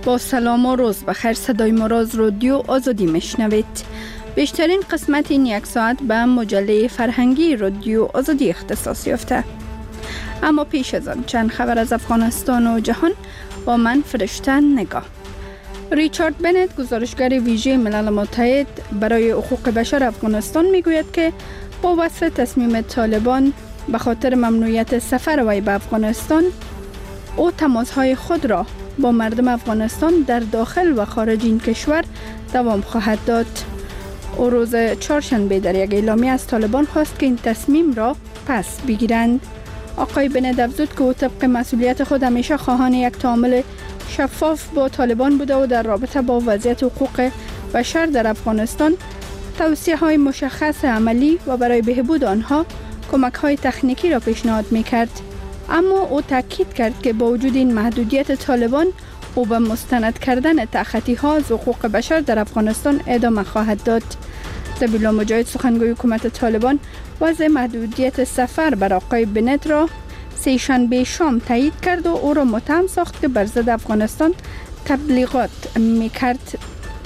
با سلام و روز بخیر، صدای ما را از رادیو آزادی میشنوید. بیشترین قسمت این یک ساعت به مجله فرهنگی رادیو آزادی اختصاص یافته. اما پیش از آن چند خبر از افغانستان و جهان با من فرشته نگاه. ریچارد بنت، گزارشگر ویژه ملل متحد برای حقوق بشر افغانستان، میگوید که با وصف تصمیم طالبان به خاطر ممنوعیت سفر وی به افغانستان، او تماسهای خود را با مردم افغانستان در داخل و خارج این کشور دوام خواهد داد. او روز چهارشنبه در یک اعلامیه از طالبان خواست که این تصمیم را پس بگیرند. آقای بنت افزود که او طبق مسئولیت خود همیشه خواهان یک تعامل شفاف با طالبان بوده و در رابطه با وضعیت حقوق بشر در افغانستان توصیه های مشخص عملی و برای بهبود آنها کمک های تکنیکی را پیشنهاد میکرد. اما او تاکید کرد که با وجود این محدودیت طالبان، او به مستند کردن تخطی ها از حقوق بشر در افغانستان ادامه خواهد داد. ذبیح الله مجاهد، سخنگوی حکومت طالبان، وضع محدودیت سفر بر آقای بنت را سه‌شنبه شام تایید کرد و او را متهم ساخت که بر ضد افغانستان تبلیغات میکرد.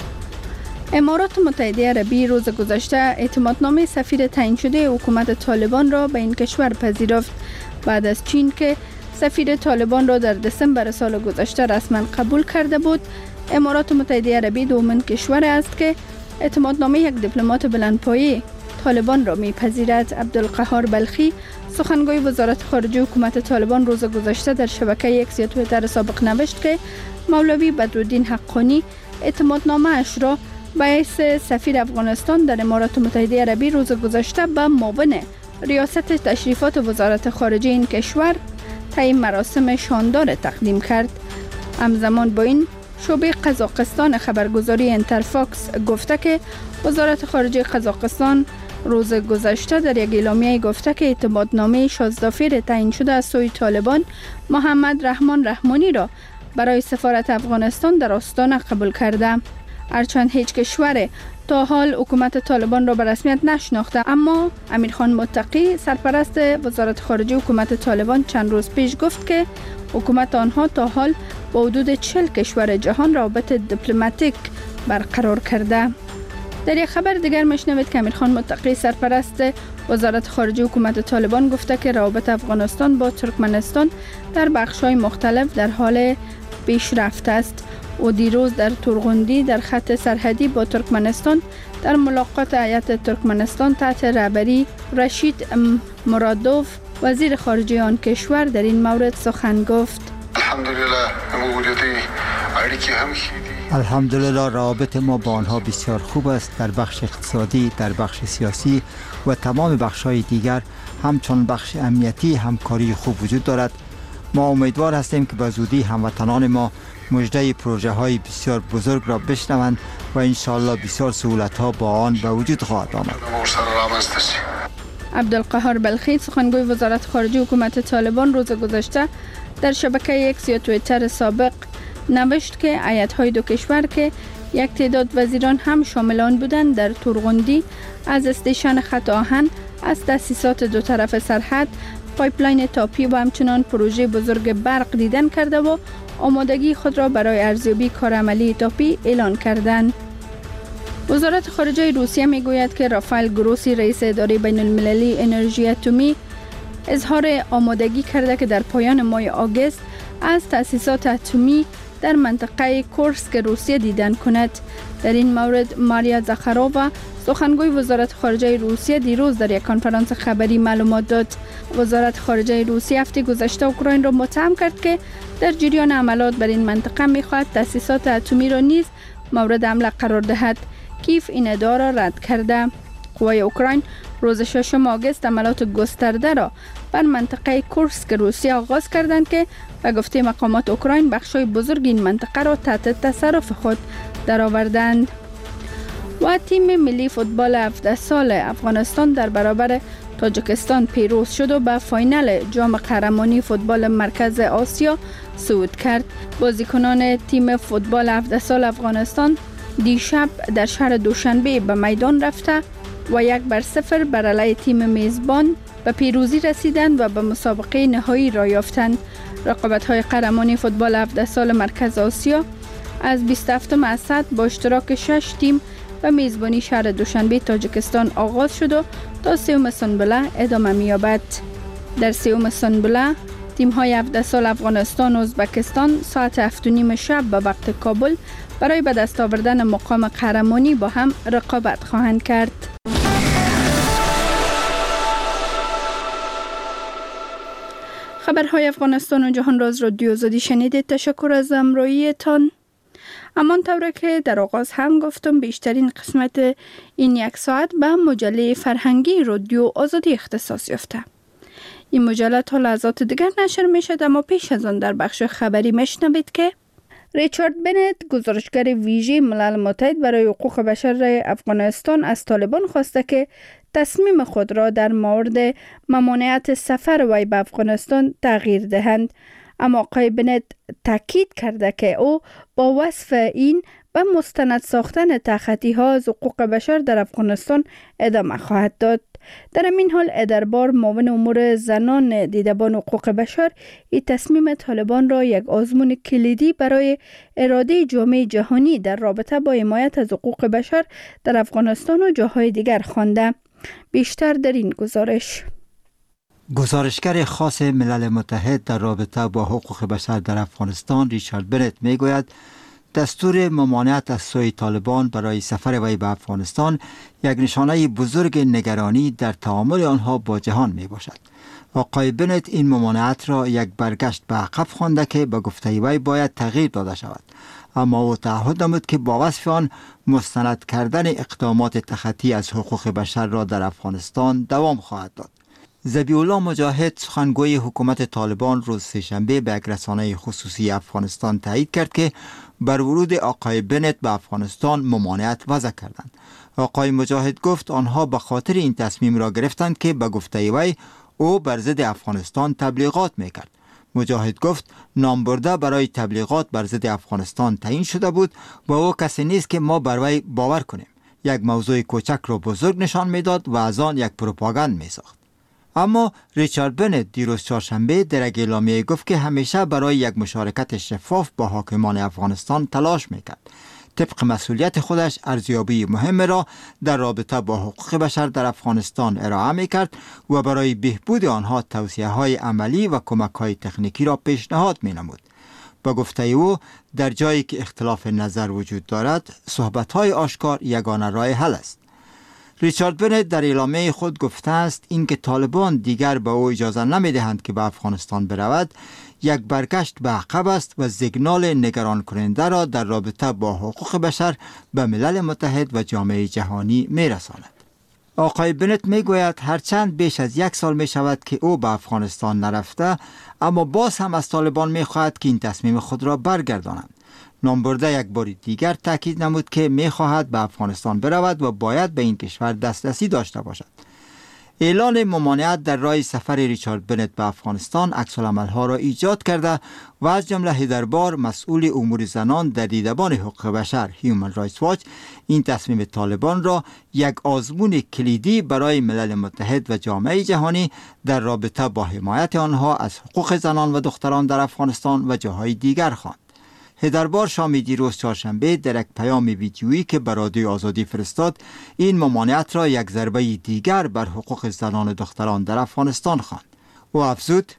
امارات متحده عربی روز گذشته اعتمادنامه سفیر تعیین شده حکومت طالبان را به این کشور پذیرفت، بعد از چین که سفیر طالبان را در دسامبر سال گذشته رسما قبول کرده بود. امارات متحده عربی دومین کشور است که اعتمادنامه یک دیپلمات بلندپایه طالبان را میپذیرد. عبدالقهار بلخی، سخنگوی وزارت خارجه حکومت طالبان، روز گذشته در شبکه اکس یا توییتر سابق نوشت که مولوی بدرالدین حقانی اعتمادنامه اش را به حیث سفیر افغانستان در امارات متحده عربی روز گذشته به معاون ریاست تشریفات وزارت خارجه این کشور طی مراسم شاندار تقدیم کرد. همزمان با این، شعبه قزاقستان خبرگزاری انترفاکس گفته که وزارت خارجه قزاقستان روز گذشته در یک اعلامیه گفته که اعتمادنامه شازدافیر تعیین شده از سوی طالبان محمد رحمان رحمانی را برای سفارت افغانستان در آستانه قبول کرده. هرچند هیچ کشور تا حال حکومت طالبان را به رسمیت نشناخته، اما امیرخان متقی، سرپرست وزارت خارجه حکومت طالبان، چند روز پیش گفت که حکومت آنها تا حال با حدود 40 کشور جهان روابط دیپلماتیک برقرار کرده. در یک خبر دیگر میشنوید که امیرخان متقی، سرپرست وزارت خارجه حکومت طالبان، گفته که روابط افغانستان با ترکمنستان در بخش‌های مختلف در حال پیشرفت است. او دیروز در تورغوندی در خط سرحدی با ترکمنستان در ملاقات هیئت ترکمنستان تحت رهبری رشید مرادوف، وزیر خارجه آن کشور، در این مورد سخن گفت. الحمدلله روابط ما با آنها بسیار خوب است. در بخش اقتصادی، در بخش سیاسی و تمام بخش‌های دیگر، همچون بخش امنیتی همکاری خوب وجود دارد. ما امیدوار هستیم که به زودی هموطنان ما مژده پروژه های بسیار بزرگ را بشنوند و انشاءالله بسیار سهولت ها با آن به وجود خواهد آمد. عبدالقهار بلخی، سخنگوی وزارت خارجه حکومت طالبان، روز گذشته در شبکه اکس یا توییتر سابق نوشت که هیئت‌های دو کشور که یک تعداد وزیران هم شامل آن بودند، در تورغوندی از استیشن خط آهن، از تأسیسات دو طرف سرحد، پایپلاین تاپی و همچنان پروژه بزرگ برق دیدن کرده و آمادگی خود را برای ارزیابی کارعملی تاپی اعلان کردند. وزارت خارجه روسیه میگوید که رافائل گروسی، رئیس اداره بین المللی انرژی اتمی، اظهار آمادگی کرده که در پایان ماه آگوست از تأسیسات اتمی در منطقه کورسک روسیه دیدن کند. در این مورد ماریا زاخارووا، سخنگوی وزارت خارجه روسیه، دیروز در یک کنفرانس خبری معلومات داد. وزارت خارجه روسیه هفته گذشته اوکراین را متهم کرد که در جریان عملیات بر این منطقه می‌خواهد تأسیسات اتمی را نیز مورد حمله قرار دهد. کیف این ادعا را رد کرده. قوای اوکراین روز 6 آگوست عملیات گسترده را بر منطقه کورسک روسیه آغاز کردند که به گفته مقامات اوکراین بخشای بزرگ این منطقه را تحت تصرف خود درآوردند. و تیم ملی فوتبال 17 سال افغانستان در برابر تاجیکستان پیروز شد و به فاینال جام قهرمانی فوتبال مرکز آسیا صعود کرد. بازیکنان تیم فوتبال 17 سال افغانستان دیشب در شهر دوشنبه به میدان رفته و 1-0 بر علیه تیم میزبان به پیروزی رسیدند و به مسابقه نهایی را یافتند. رقابت‌های قهرمانی فوتبال 17 سال مرکز آسیا از 27 اسد با اشتراک 6 تیم و میزبانی شهر دوشنبه تاجیکستان آغاز شد و تا 3 سنبله ادامه می‌یابد. در 3 سنبله تیم‌های 17 سال افغانستان و ازبکستان ساعت 7:30 شب به وقت کابل برای به دست آوردن مقام قهرمانی با هم رقابت خواهند کرد. خبرهای افغانستان و جهان راز رادیو آزادی شنیدید. تشکر از همراهیتان. همان طور که در آغاز هم گفتم، بیشترین قسمت این یک ساعت به مجله فرهنگی رادیو آزادی اختصاص یافته. این مجله تا لحظات دیگر نشر می شد، اما پیش از آن در بخش خبری میشنوید که ریچارد بنت، گزارشگر ویژه ملل متحد برای حقوق بشر افغانستان، از طالبان خواسته که تصمیم خود را در مورد ممانعت سفر وی به افغانستان تغییر دهند. اما آقای بنت تاکید کرده که او با وصف این و مستند ساختن تخطی‌ها از حقوق بشر در افغانستان ادامه خواهد داد. در این حال ادربار، معاون امور زنان دیدبان حقوق بشر، این تصمیم طالبان را یک آزمون کلیدی برای اراده جامعه جهانی در رابطه با حمایت از حقوق بشر در افغانستان و جاهای دیگر خوانده. بیشتر در این گزارش. گزارشگر خاص ملل متحد در رابطه با حقوق بشر در افغانستان، ریچارد بنت، میگوید دستور ممانعت از سوی طالبان برای سفر وی به افغانستان یک نشانه بزرگ نگرانی در تعامل آنها با جهان می باشد. آقای بنت این ممانعت را یک برگشت به عقب خوانده که به گفته وی باید تغییر داده شود، اما او تعهد نمود که با وصف آن مستند کردن اقدامات تخطی از حقوق بشر را در افغانستان دوام خواهد داد. ذبیح‌الله مجاهد، سخنگوی حکومت طالبان، روز سه‌شنبه به یک رسانه خصوصی افغانستان تایید کرد که بر ورود آقای بنت به افغانستان ممانعت وضع کردند. آقای مجاهد گفت آنها به خاطر این تصمیم را گرفتند که به گفته وی او بر ضد افغانستان تبلیغات میکرد. مجاهد گفت نامبرده برای تبلیغات بر ضد افغانستان تعیین شده بود و او کسی نیست که ما بر وی باور کنیم. یک موضوع کوچک را بزرگ نشان میداد و از آن یک پروپاگاند میساخت. اما ریچارد بنت دیروز چهارشنبه در یک اعلامیه گفت که همیشه برای یک مشارکت شفاف با حاکمان افغانستان تلاش میکرد. طبق مسئولیت خودش ارزیابی مهم را در رابطه با حقوق بشر در افغانستان ارائه میکرد و برای بهبود آنها توصیه‌های عملی و کمک‌های تکنیکی را پیشنهاد مینمود. با گفته او در جایی که اختلاف نظر وجود دارد، صحبت‌های آشکار یگانه راه حل است. ریچارد بنت در اعلامیه خود گفته است اینکه طالبان دیگر به او اجازه نمیدهند که به افغانستان برود یک برگشت به عقب است و سیگنال نگران کننده را در رابطه با حقوق بشر به ملل متحد و جامعه جهانی میرساند. آقای بنت میگوید هرچند بیش از 1 سال می شود که او به افغانستان نرفته، اما باز هم از طالبان میخواهد که این تصمیم خود را برگردانند. نامبرده یک بار دیگر تاکید نمود که میخواهد به افغانستان برود و باید به این کشور دسترسی داشته باشد. اعلان ممانعت در راه سفر ریچارد بنت به افغانستان عکس‌العمل‌ها را ایجاد کرده و از جمله هیدربار، مسئول امور زنان در دیدبان حقوق بشر هیومن رایتس واچ، این تصمیم طالبان را یک آزمون کلیدی برای ملل متحد و جامعه جهانی در رابطه با حمایت آنها از حقوق زنان و دختران در افغانستان و جاهای دیگر خواند. هیدربار شام دیروز چهارشنبه در یک پیام ویدیویی که به رادیو آزادی فرستاد، این ممانعت را یک ضربه دیگر بر حقوق زنان و دختران در افغانستان خواند. او افزود: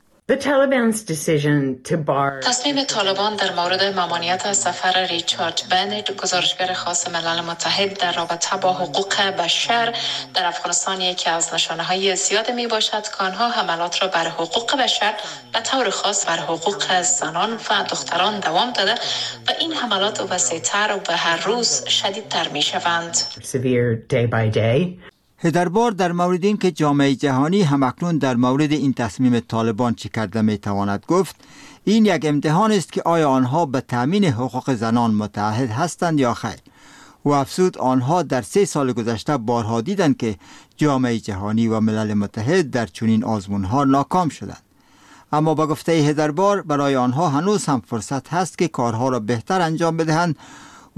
تصمیم طالبان در مورد ممانعت از سفر ریچارد بنت، گزارشگر خاص ملل متحد در رابطه با حقوق بشر در افغانستان، یکی از نشانه‌های زیاد می باشد که آنها حملات را بر حقوق بشر به طور خاص بر حقوق زنان و دختران دوام داده و این حملات وسیع‌تر و به هر روز شدیدتر می شوند. هیدربار در مورد این که جامعه جهانی همکنون در مورد این تصمیم طالبان چه کرده میتواند گفت، این یک امتحان است که آیا آنها به تامین حقوق زنان متعهد هستند یا خیر. و افزود آنها در 3 سال گذشته بارها دیدند که جامعه جهانی و ملل متحد در چنین آزمونها ناکام شدند. اما با گفته هیدربار برای آنها هنوز هم فرصت هست که کارها را بهتر انجام بدهند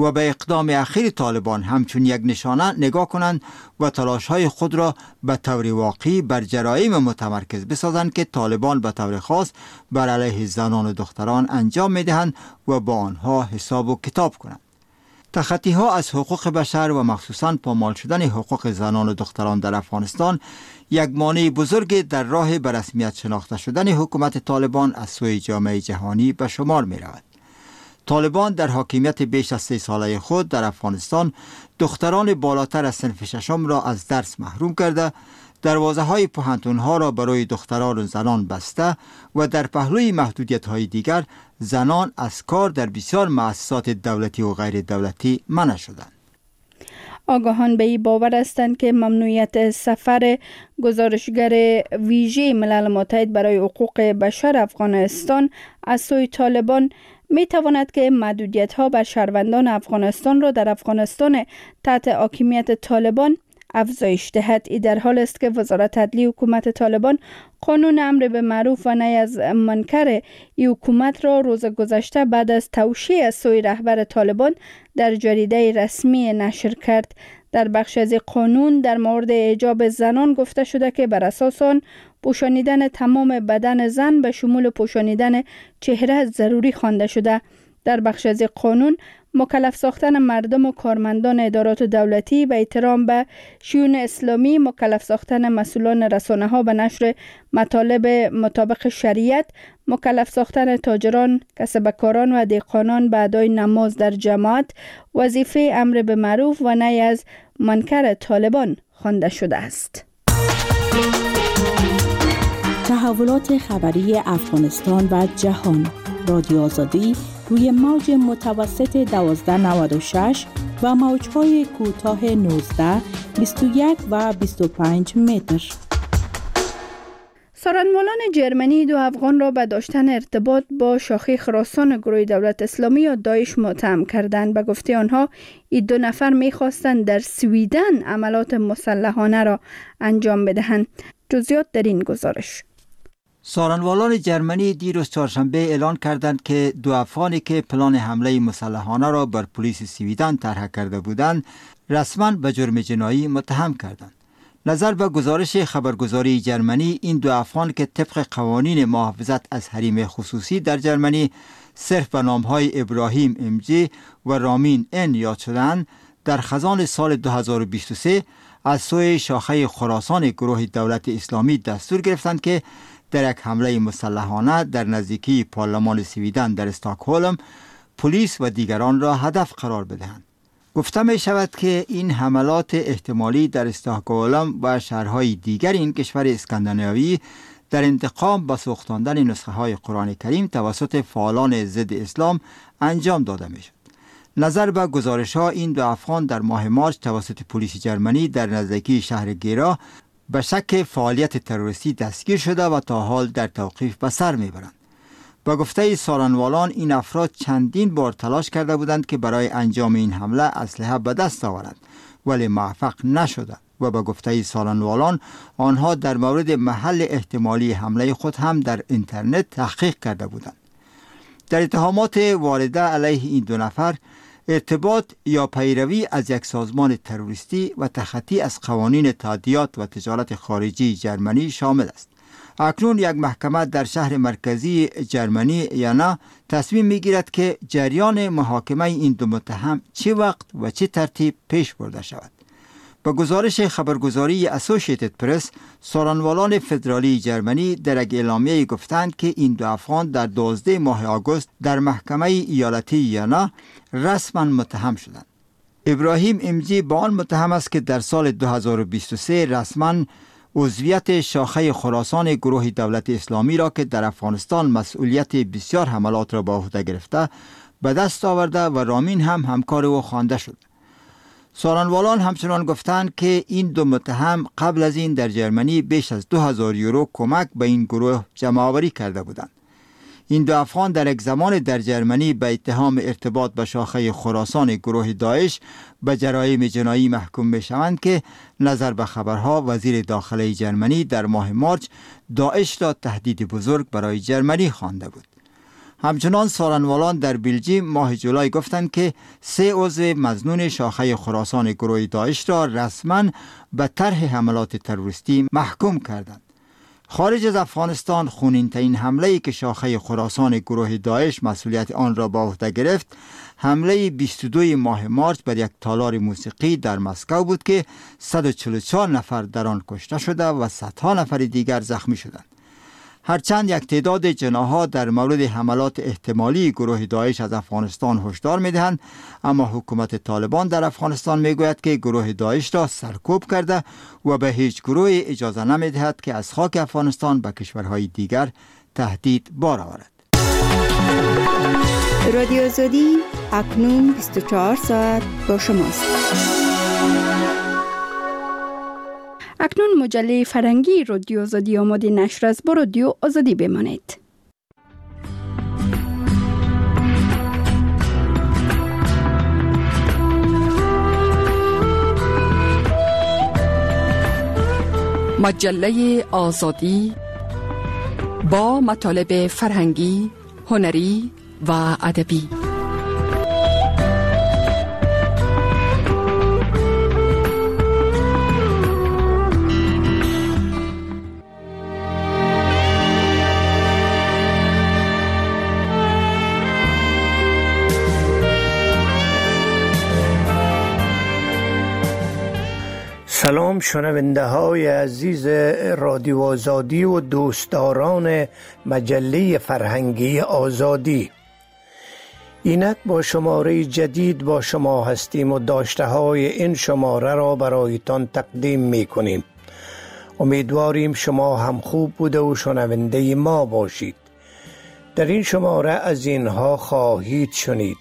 و به اقدام اخیر طالبان همچون یک نشانه نگاه کنند و تلاش‌های خود را به طور واقعی بر جرایم متمرکز بسازند که طالبان به طور خاص بر علیه زنان و دختران انجام می‌دهند و با آنها حساب و کتاب کنند. تخطی‌ها از حقوق بشر و مخصوصاً پامال شدن حقوق زنان و دختران در افغانستان یک مانع بزرگ در راه به رسمیت شناخته شدن حکومت طالبان از سوی جامعه جهانی به شمار می‌رود. طالبان در حاکمیت بیش از 3 ساله خود در افغانستان دختران بالاتر از صنف ششم را از درس محروم کرده، دروازه‌های پوهنتون‌ها را برای دختران و زنان بسته و در پهلوی محدودیت‌های دیگر زنان از کار در بسیار مؤسسات دولتی و غیر دولتی منع شدند. آگاهان به این باور هستند که ممنوعیت سفر گزارشگر ویژه ملل متحد برای حقوق بشر افغانستان از سوی طالبان می تواند که محدودیت‌ها بر شهروندان افغانستان را در افغانستان تحت حاکمیت طالبان افزایش دهد. این در حال است که وزارت عدلیه حکومت طالبان قانون امر به معروف و نهی از منکر این حکومت را روز گذشته بعد از توشیح از سوی رهبر طالبان در جریده رسمی نشر کرد. در بخش از قانون در مورد حجاب زنان گفته شده که بر اساس آن پوشانیدن تمام بدن زن به شمول پوشانیدن چهره ضروری خوانده شده. در بخش از قانون مکلف ساختن مردم و کارمندان ادارات دولتی به احترام به شیون اسلامی، مکلف ساختن مسئولان رسانه‌ها به نشر مطالب مطابق شریعت، مکلف ساختن تاجران، کسبکاران و دهقانان به ادای نماز در جماعت، وظیفه امر به معروف و نهی از منکر طالبان خوانده شده است. تحولات خبری افغانستان و جهان. رادیو آزادی روی موج متوسط 1296 و موج‌های کوتاه 19، 21 و 25 متر. سارنوالان جرمنی 2 افغان را به داشتن ارتباط با شاخه خراسان گروه دولت اسلامی یا داعش متهم کردند. به گفته آنها این 2 نفر می‌خواستند در سویدن عملات مسلحانه را انجام بدهند. جزئیات در این گزارش. سارنوالان جرمنی دیروز چهارشنبه اعلان کردند که 2 افغانی که پلان حمله مسلحانه را بر پلیس سویدن طرح کرده بودند رسما به جرم جنایی متهم کردند. نظر به گزارش خبرگزاری جرمنی، این 2 افغان که طبق قوانین محافظت از حریم خصوصی در جرمنی صرف به نام‌های ابراهیم امجی و رامین ان یاد شدند، در خزان سال 2023 از سوی شاخه خراسان گروه دولت اسلامی دستور گرفتند که در یک حمله مسلحانه در نزدیکی پارلمان سویدن در استکهلم پلیس و دیگران را هدف قرار بدهند. گفته می شود که این حملات احتمالی در استکهلم و شهرهای دیگر این کشور اسکاندیناوی در انتقام به سوختاندن نسخه های قرآن کریم توسط فعالان ضد اسلام انجام داده می شد. نظر به گزارش ها، این 2 افغان در ماه مارس توسط پلیس جرمنی در نزدیکی شهر گیرا به شک فعالیت تروریستی دستگیر شده و تا حال در توقیف به سر میبرند. با گفته سارنوالان، این افراد چندین بار تلاش کرده بودند که برای انجام این حمله اسلحه به دست آورند ولی موفق نشده و با گفته سارنوالان آنها در مورد محل احتمالی حمله خود هم در اینترنت تحقیق کرده بودند. در اتهامات وارده علیه این 2 نفر ارتباط یا پیروی از یک سازمان تروریستی و تخطی از قوانین تادیات و تجارت خارجی جرمنی شامل است. اکنون یک محکمه در شهر مرکزی جرمنی یانا تصمیم میگیرد که جریان محاکمه این 2 متهم چه وقت و چه ترتیب پیش برده شود. با گزارش خبرگزاری اسوسییتد پرس، سارنوالان فدرالی جرمنی در یک اعلامیه گفتند که این 2 افغان در 12 ماه آگوست در محکمه ایالتی یانا رسما متهم شدند. ابراهیم امجی با آن متهم است که در سال 2023 رسما عضویت شاخه خراسان گروه دولت اسلامی را که در افغانستان مسئولیت بسیار حملات را به عهده گرفته به دست آورده و رامین هم همکار او خوانده شد. سارنوالان همچنان گفتند که این 2 متهم قبل از این در جرمنی بیش از 2000 یورو کمک به این گروه جمع آوری کرده بودند. این 2 افغان در یک زمان در جرمنی به اتهام ارتباط به شاخه خراسان گروه داعش به جرایم جنایی محکوم می شوند که نظر به خبرها وزیر داخله جرمنی در ماه مارس داعش را تهدید بزرگ برای جرمنی خوانده بود. همچنان سارنوالان در بلژیم ماه جولای گفتند که 3 عضو مظنون شاخه خراسان گروه داعش را رسما به طرح حملات تروریستی محکوم کردند. خارج از افغانستان خونین‌ترین حمله‌ای که شاخه خراسان گروه داعش مسئولیت آن را به عهده گرفت، حمله 22 ماه مارس بر یک تالار موسیقی در مسکو بود که 144 نفر در آن کشته شده و صدها نفر دیگر زخمی شدند. هرچند یک تعداد جناح‌ها در مورد حملات احتمالی گروه داعش از افغانستان هشدار می‌دهند، اما حکومت طالبان در افغانستان می‌گوید که گروه داعش را سرکوب کرده و به هیچ گروهی اجازه نمی‌دهد که از خاک افغانستان به کشورهای دیگر تهدید بار آورد. رادیو آزادی اکنون 24 ساعت با شماست. اکنون مجله فرهنگی رادیو آزادی آماده نشر است. با رادیو آزادی بمانید. مجله آزادی با مطالب فرهنگی، هنری و ادبی. سلام شنونده های عزیز رادیو آزادی و دوستداران مجله فرهنگی آزادی. اینک با شماره جدید با شما هستیم و داشته های این شماره را برایتان تقدیم می کنیم. امیدواریم شما هم خوب بوده و شنونده ما باشید. در این شماره از اینها خواهید شنید: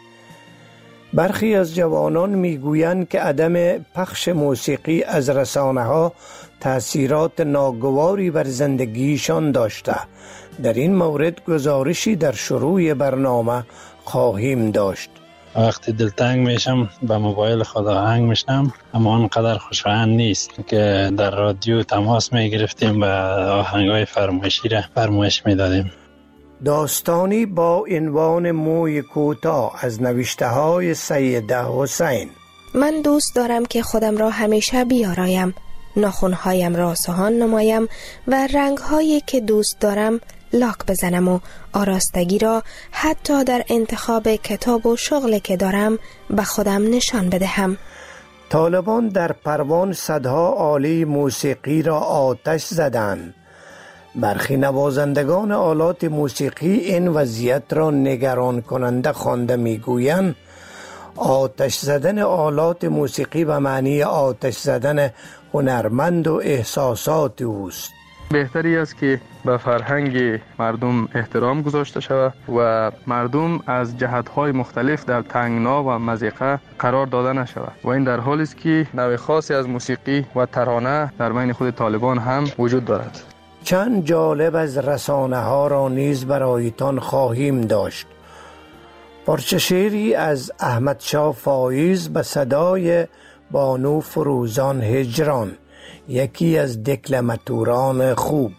برخی از جوانان میگویند که عدم پخش موسیقی از رسانه‌ها تأثیرات ناگواری بر زندگیشان داشته. در این مورد گزارشی در شروع برنامه خواهیم داشت. وقتی دلتنگ میشم به موبایل خود آهنگ میشنم، اما آنقدر خوشایند نیست که در رادیو تماس میگرفتیم و آهنگای فرمایشی را فرمایش میدادیم. داستانی با عنوان موی کوتاه از نوشته های سیده حسین. من دوست دارم که خودم را همیشه بیارایم، ناخنهایم را سوهان نمایم و رنگهایی که دوست دارم لاک بزنم و آراستگی را حتی در انتخاب کتاب و شغلی که دارم به خودم نشان بدهم. طالبان در پروان صدها آله موسیقی را آتش زدند. برخی نوازندگان آلات موسیقی این وضعیت را نگران کننده خوانده میگویند آتش زدن آلات موسیقی به معنی آتش زدن هنرمند و احساسات اوست. بهتری است که به فرهنگ مردم احترام گذاشته شود و مردم از جهت‌های مختلف در تنگنا و مضیقه قرار داده نشود و این در حالی است که نوع خاصی از موسیقی و ترانه در بین خود طالبان هم وجود دارد. چند جالب از رسانه ها را نیز برایتان خواهیم داشت. پارچه شعری از احمد شاه فایز به صدای بانو فروزان هجران، یکی از دکلماتوران خوب.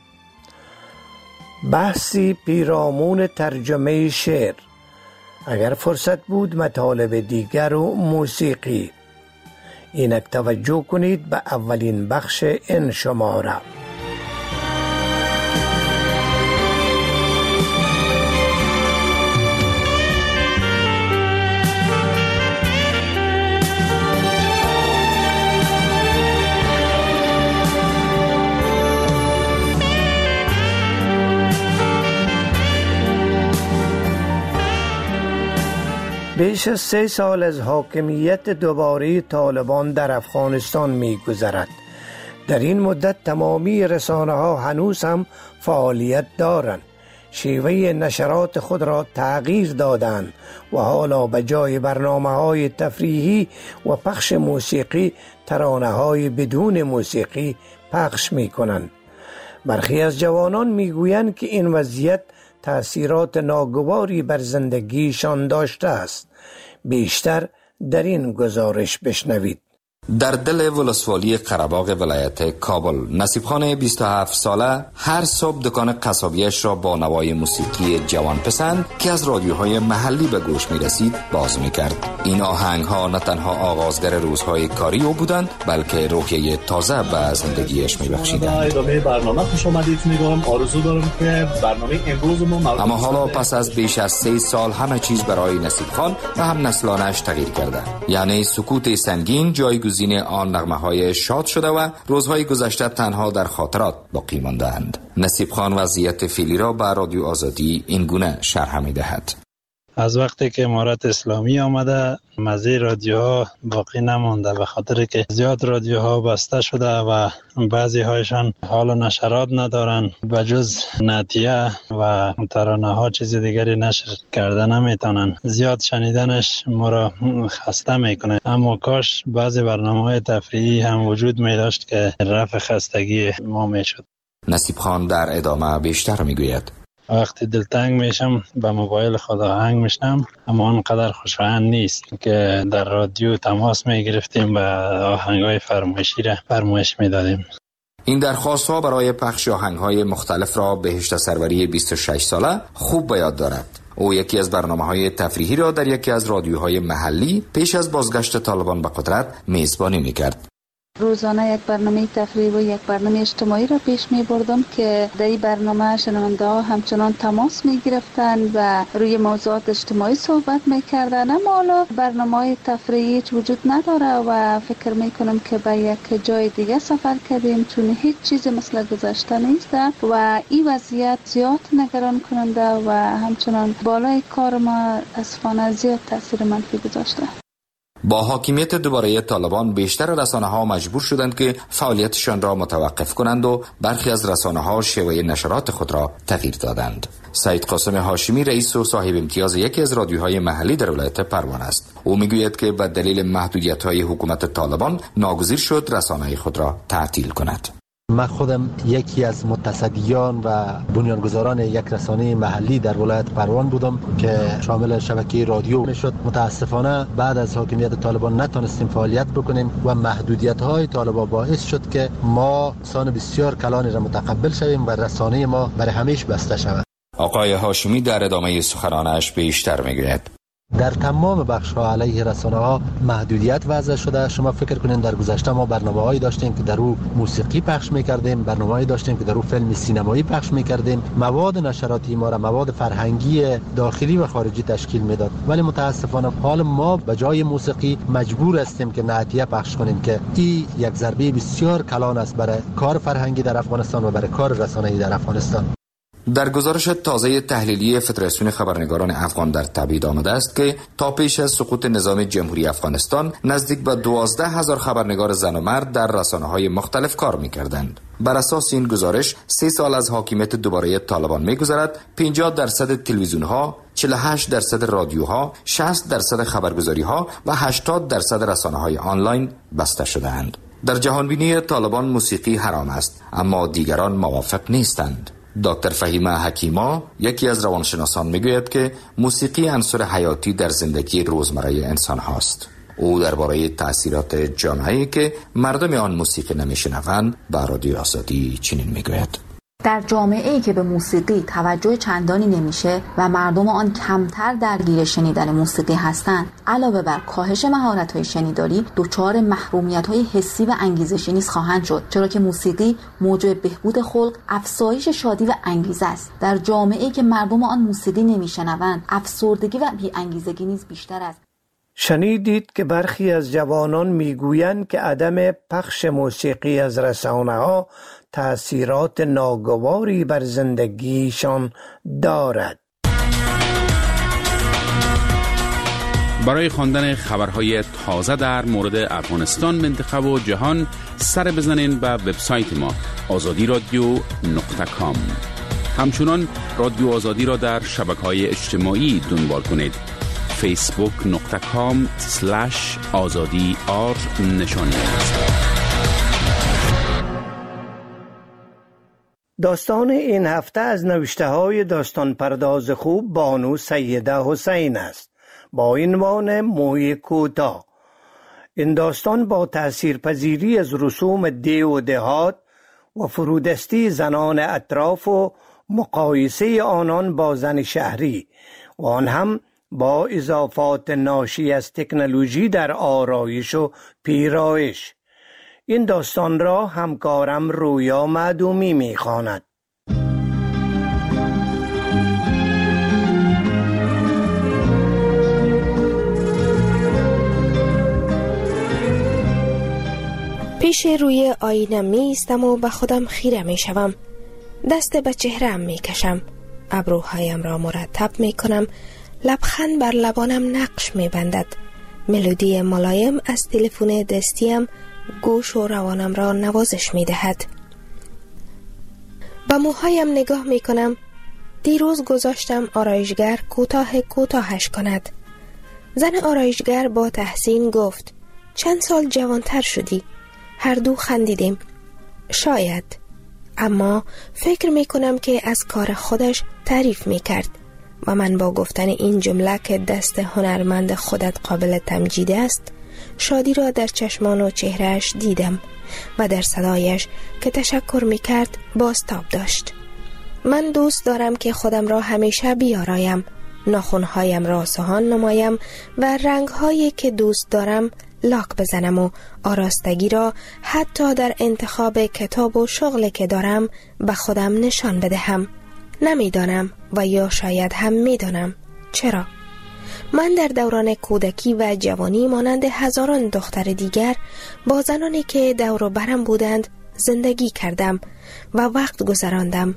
بحثی پیرامون ترجمه شعر. اگر فرصت بود مطالب دیگر و موسیقی. اینک توجه کنید به اولین بخش این شماره. بیش از 3 سال از حاکمیت دوباره طالبان در افغانستان می گذرد. در این مدت تمامی رسانه ها هنوز هم فعالیت دارند. شیوه نشرات خود را تغییر دادند و حالا به جای برنامه های تفریحی و پخش موسیقی ترانه های بدون موسیقی پخش می کنند. برخی از جوانان می گویند که این وضعیت تأثیرات ناگواری بر زندگیشان داشته است. بیشتر در این گزارش بشنوید. در دل ولسوالی قره‌باغ ولایت کابل، نصیب خان 27 ساله هر صبح دکان قصابیش را با نوای موسیقی جوان پسند که از رادیوهای محلی به گوش می رسید باز می کرد. این آهنگ ها نه تنها آغازگر روزهای کاری او بودند، بلکه روحیه تازه به زندگیش می بخشیدند. ادامه برنامه خوش آمدید میگم. آرزو دارم که برنامه امروز ما اما حالا پس از بیش از 3 سال همه چیز برای نصیب خان و هم نسلانش تغییر کرده. یعنی سکوت سنگین جایگزین آن نغمه‌های شاد شده و روزهای گذشته تنها در خاطرات باقی مانده‌اند. نصیب خان وضعیت فعلی را به رادیو آزادی این گونه شرح می‌دهد. از وقتی که امارت اسلامی آمده مزه رادیوها باقی نمانده، به خاطر که زیاد رادیوها بسته شده و بعضی هایشان حال و نشرات ندارن، بجز نعتیه و ترانه ها چیز دیگری نشر کرده نمیتونن. زیاد شنیدنش ما را خسته میکنه. اما کاش بعضی برنامه‌های تفریحی هم وجود می داشت که رفع خستگی ما میشد. نصیب خان در ادامه بیشتر میگوید: وقتی دلتنگ میشم به موبایل خود آهنگ میشنم، اما آنقدر خوشایند نیست که در رادیو تماس میگرفتیم و آهنگای فرمایشی را فرمایش میدادیم. این درخواست ها برای پخش آهنگ های مختلف را بهشت سروری 26 ساله خوب به یاد دارد. او یکی از برنامه‌های تفریحی را در یکی از رادیوهای محلی پیش از بازگشت طالبان به قدرت میزبانی میکرد. روزانه یک برنامه تفریحی و یک برنامه اجتماعی را پیش می بردم که در این برنامه شنونده ها همچنان تماس می گرفتن و روی موضوعات اجتماعی صحبت می کردن. اما حالا برنامه تفریحی وجود نداره و فکر می کنم که به یک جای دیگه سفر کردیم، چون هیچ چیزی مثل گذشته نیست و این وضعیت زیاد نگران کننده و همچنان بالای کار ما اسفانه زیاد تاثیر منفی گذاشته. با حاکمیت دوباره طالبان بیشتر رسانه‌ها مجبور شدند که فعالیتشان را متوقف کنند و برخی از رسانه‌ها شیوه نشرات خود را تغییر دادند. سید قاسم هاشمی رئیس و صاحب امتیاز یکی از رادیوهای محلی در ولایت پروان است. او میگوید که به دلیل محدودیت‌های حکومت طالبان ناگزیر شد رسانه خود را تعطیل کند. من خودم یکی از متصدیان و بنیانگذاران یک رسانه محلی در ولایت پروان بودم که شامل شبکه رادیو میشد. متاسفانه بعد از حاکمیت طالبان نتونستیم فعالیت بکنیم و محدودیت‌های طالبان باعث شد که ما سان بسیار کلانی را متقبل شویم و رسانه ما برای همیشه بسته شود. آقای هاشمی در ادامه سخنانش بیشتر میگوید: در تمام بخش‌ها علیه رسانه‌ها محدودیت وضع شده. شما فکر کنین در گذشته ما برنامه‌هایی داشتیم که در او موسیقی پخش می‌کردیم، برنامه‌هایی داشتیم که در او فیلم سینمایی پخش می‌کردیم، مواد نشراتی ما را مواد فرهنگی داخلی و خارجی تشکیل میداد. ولی متاسفانه حال ما به جای موسیقی مجبور هستیم که نعتیه پخش کنیم که این یک ضربه بسیار کلان است برای کار فرهنگی در افغانستان و برای کار رسانه‌ای در افغانستان. در گزارش تازه تحلیلی فدراسیون خبرنگاران افغان در تبعید آمده است که تا پیش از سقوط نظام جمهوری افغانستان نزدیک به 12,000 خبرنگار زن و مرد در رسانه‌های مختلف کار می‌کردند. بر اساس این گزارش 3 سال از حاکمیت دوباره طالبان می‌گذرد، 50% تلویزیون‌ها، 48% رادیوها، 60% خبرگزاری‌ها و 80% رسانه‌های آنلاین بسته شده‌اند. در جهانبینی طالبان موسیقی حرام است، اما دیگران موافق نیستند. دکتر فهیمه حکیما یکی از روانشناسان میگوید که موسیقی عنصر حیاتی در زندگی روزمره انسان هاست. او درباره تأثیرات جامعه‌ای که مردم آن موسیقی نمیشنوند به رادیو آزادی چنین میگوید: در جامعه‌ای که به موسیقی توجه چندانی نمیشه و مردم آن کمتر درگیر شنیدن موسیقی هستند، علاوه بر کاهش مهارت‌های شنیداری، دچار محرومیت‌های حسی و انگیزشی نیز خواهند شد، چرا که موسیقی موجب بهبود خلق، افزایش شادی و انگیزه است. در جامعه‌ای که مردم آن موسیقی نمیشنوند، افسردگی و بی‌انگیزگی نیز بیشتر است. شنیدید که برخی از جوانان میگویند که عدم پخش موسیقی از رسانه‌ها تأثیرات ناگواری بر زندگیشان دارد. برای خواندن خبرهای تازه در مورد افغانستان، منطقه و جهان سر بزنین به وبسایت ما azadi.radio.com. همچنان رادیو آزادی را در شبکه‌های اجتماعی دنبال کنید. facebook.com/azadi_r نشانی است. داستان این هفته از نوشته‌های داستان پرداز خوب بانو سیده حسین است با عنوان موی کوتاه. این داستان با تأثیرپذیری از رسوم دی و دهات و فرودستی زنان اطراف و مقایسه آنان با زن شهری و آن هم با اضافات ناشی از تکنولوژی در آرایش و پیرایش. این داستان را همکارم رویا معدومی می‌خواند. پیش روی آینه می ایستم و به خودم خیره می شوم. دست به چهره‌ام می کشم. ابروهایم را مرتب می کنم. لبخند بر لبانم نقش می بندد. ملودی ملایم از تلفن دستیم گوش و روانم را نوازش می دهد. به موهایم نگاه می کنم. دیروز گذاشتم آرایشگر کوتاهش کند. زن آرایشگر با تحسین گفت چند سال جوانتر شدی؟ هر دو خندیدیم. شاید. اما فکر می کنم که از کار خودش تعریف می کرد و من با گفتن این جمله که دست هنرمند خودت قابل تمجید است شادی را در چشمان و چهرهش دیدم و در صدایش که تشکر می کرد بازتاب داشت. من دوست دارم که خودم را همیشه بیارایم، ناخنهایم را سوهان نمایم و رنگهایی که دوست دارم لاک بزنم و آراستگی را حتی در انتخاب کتاب و شغلی که دارم به خودم نشان بدهم. نمیدانم و یا شاید هم میدانم چرا. من در دوران کودکی و جوانی مانند هزاران دختر دیگر با زنانی که دور و برم بودند زندگی کردم و وقت گذراندم.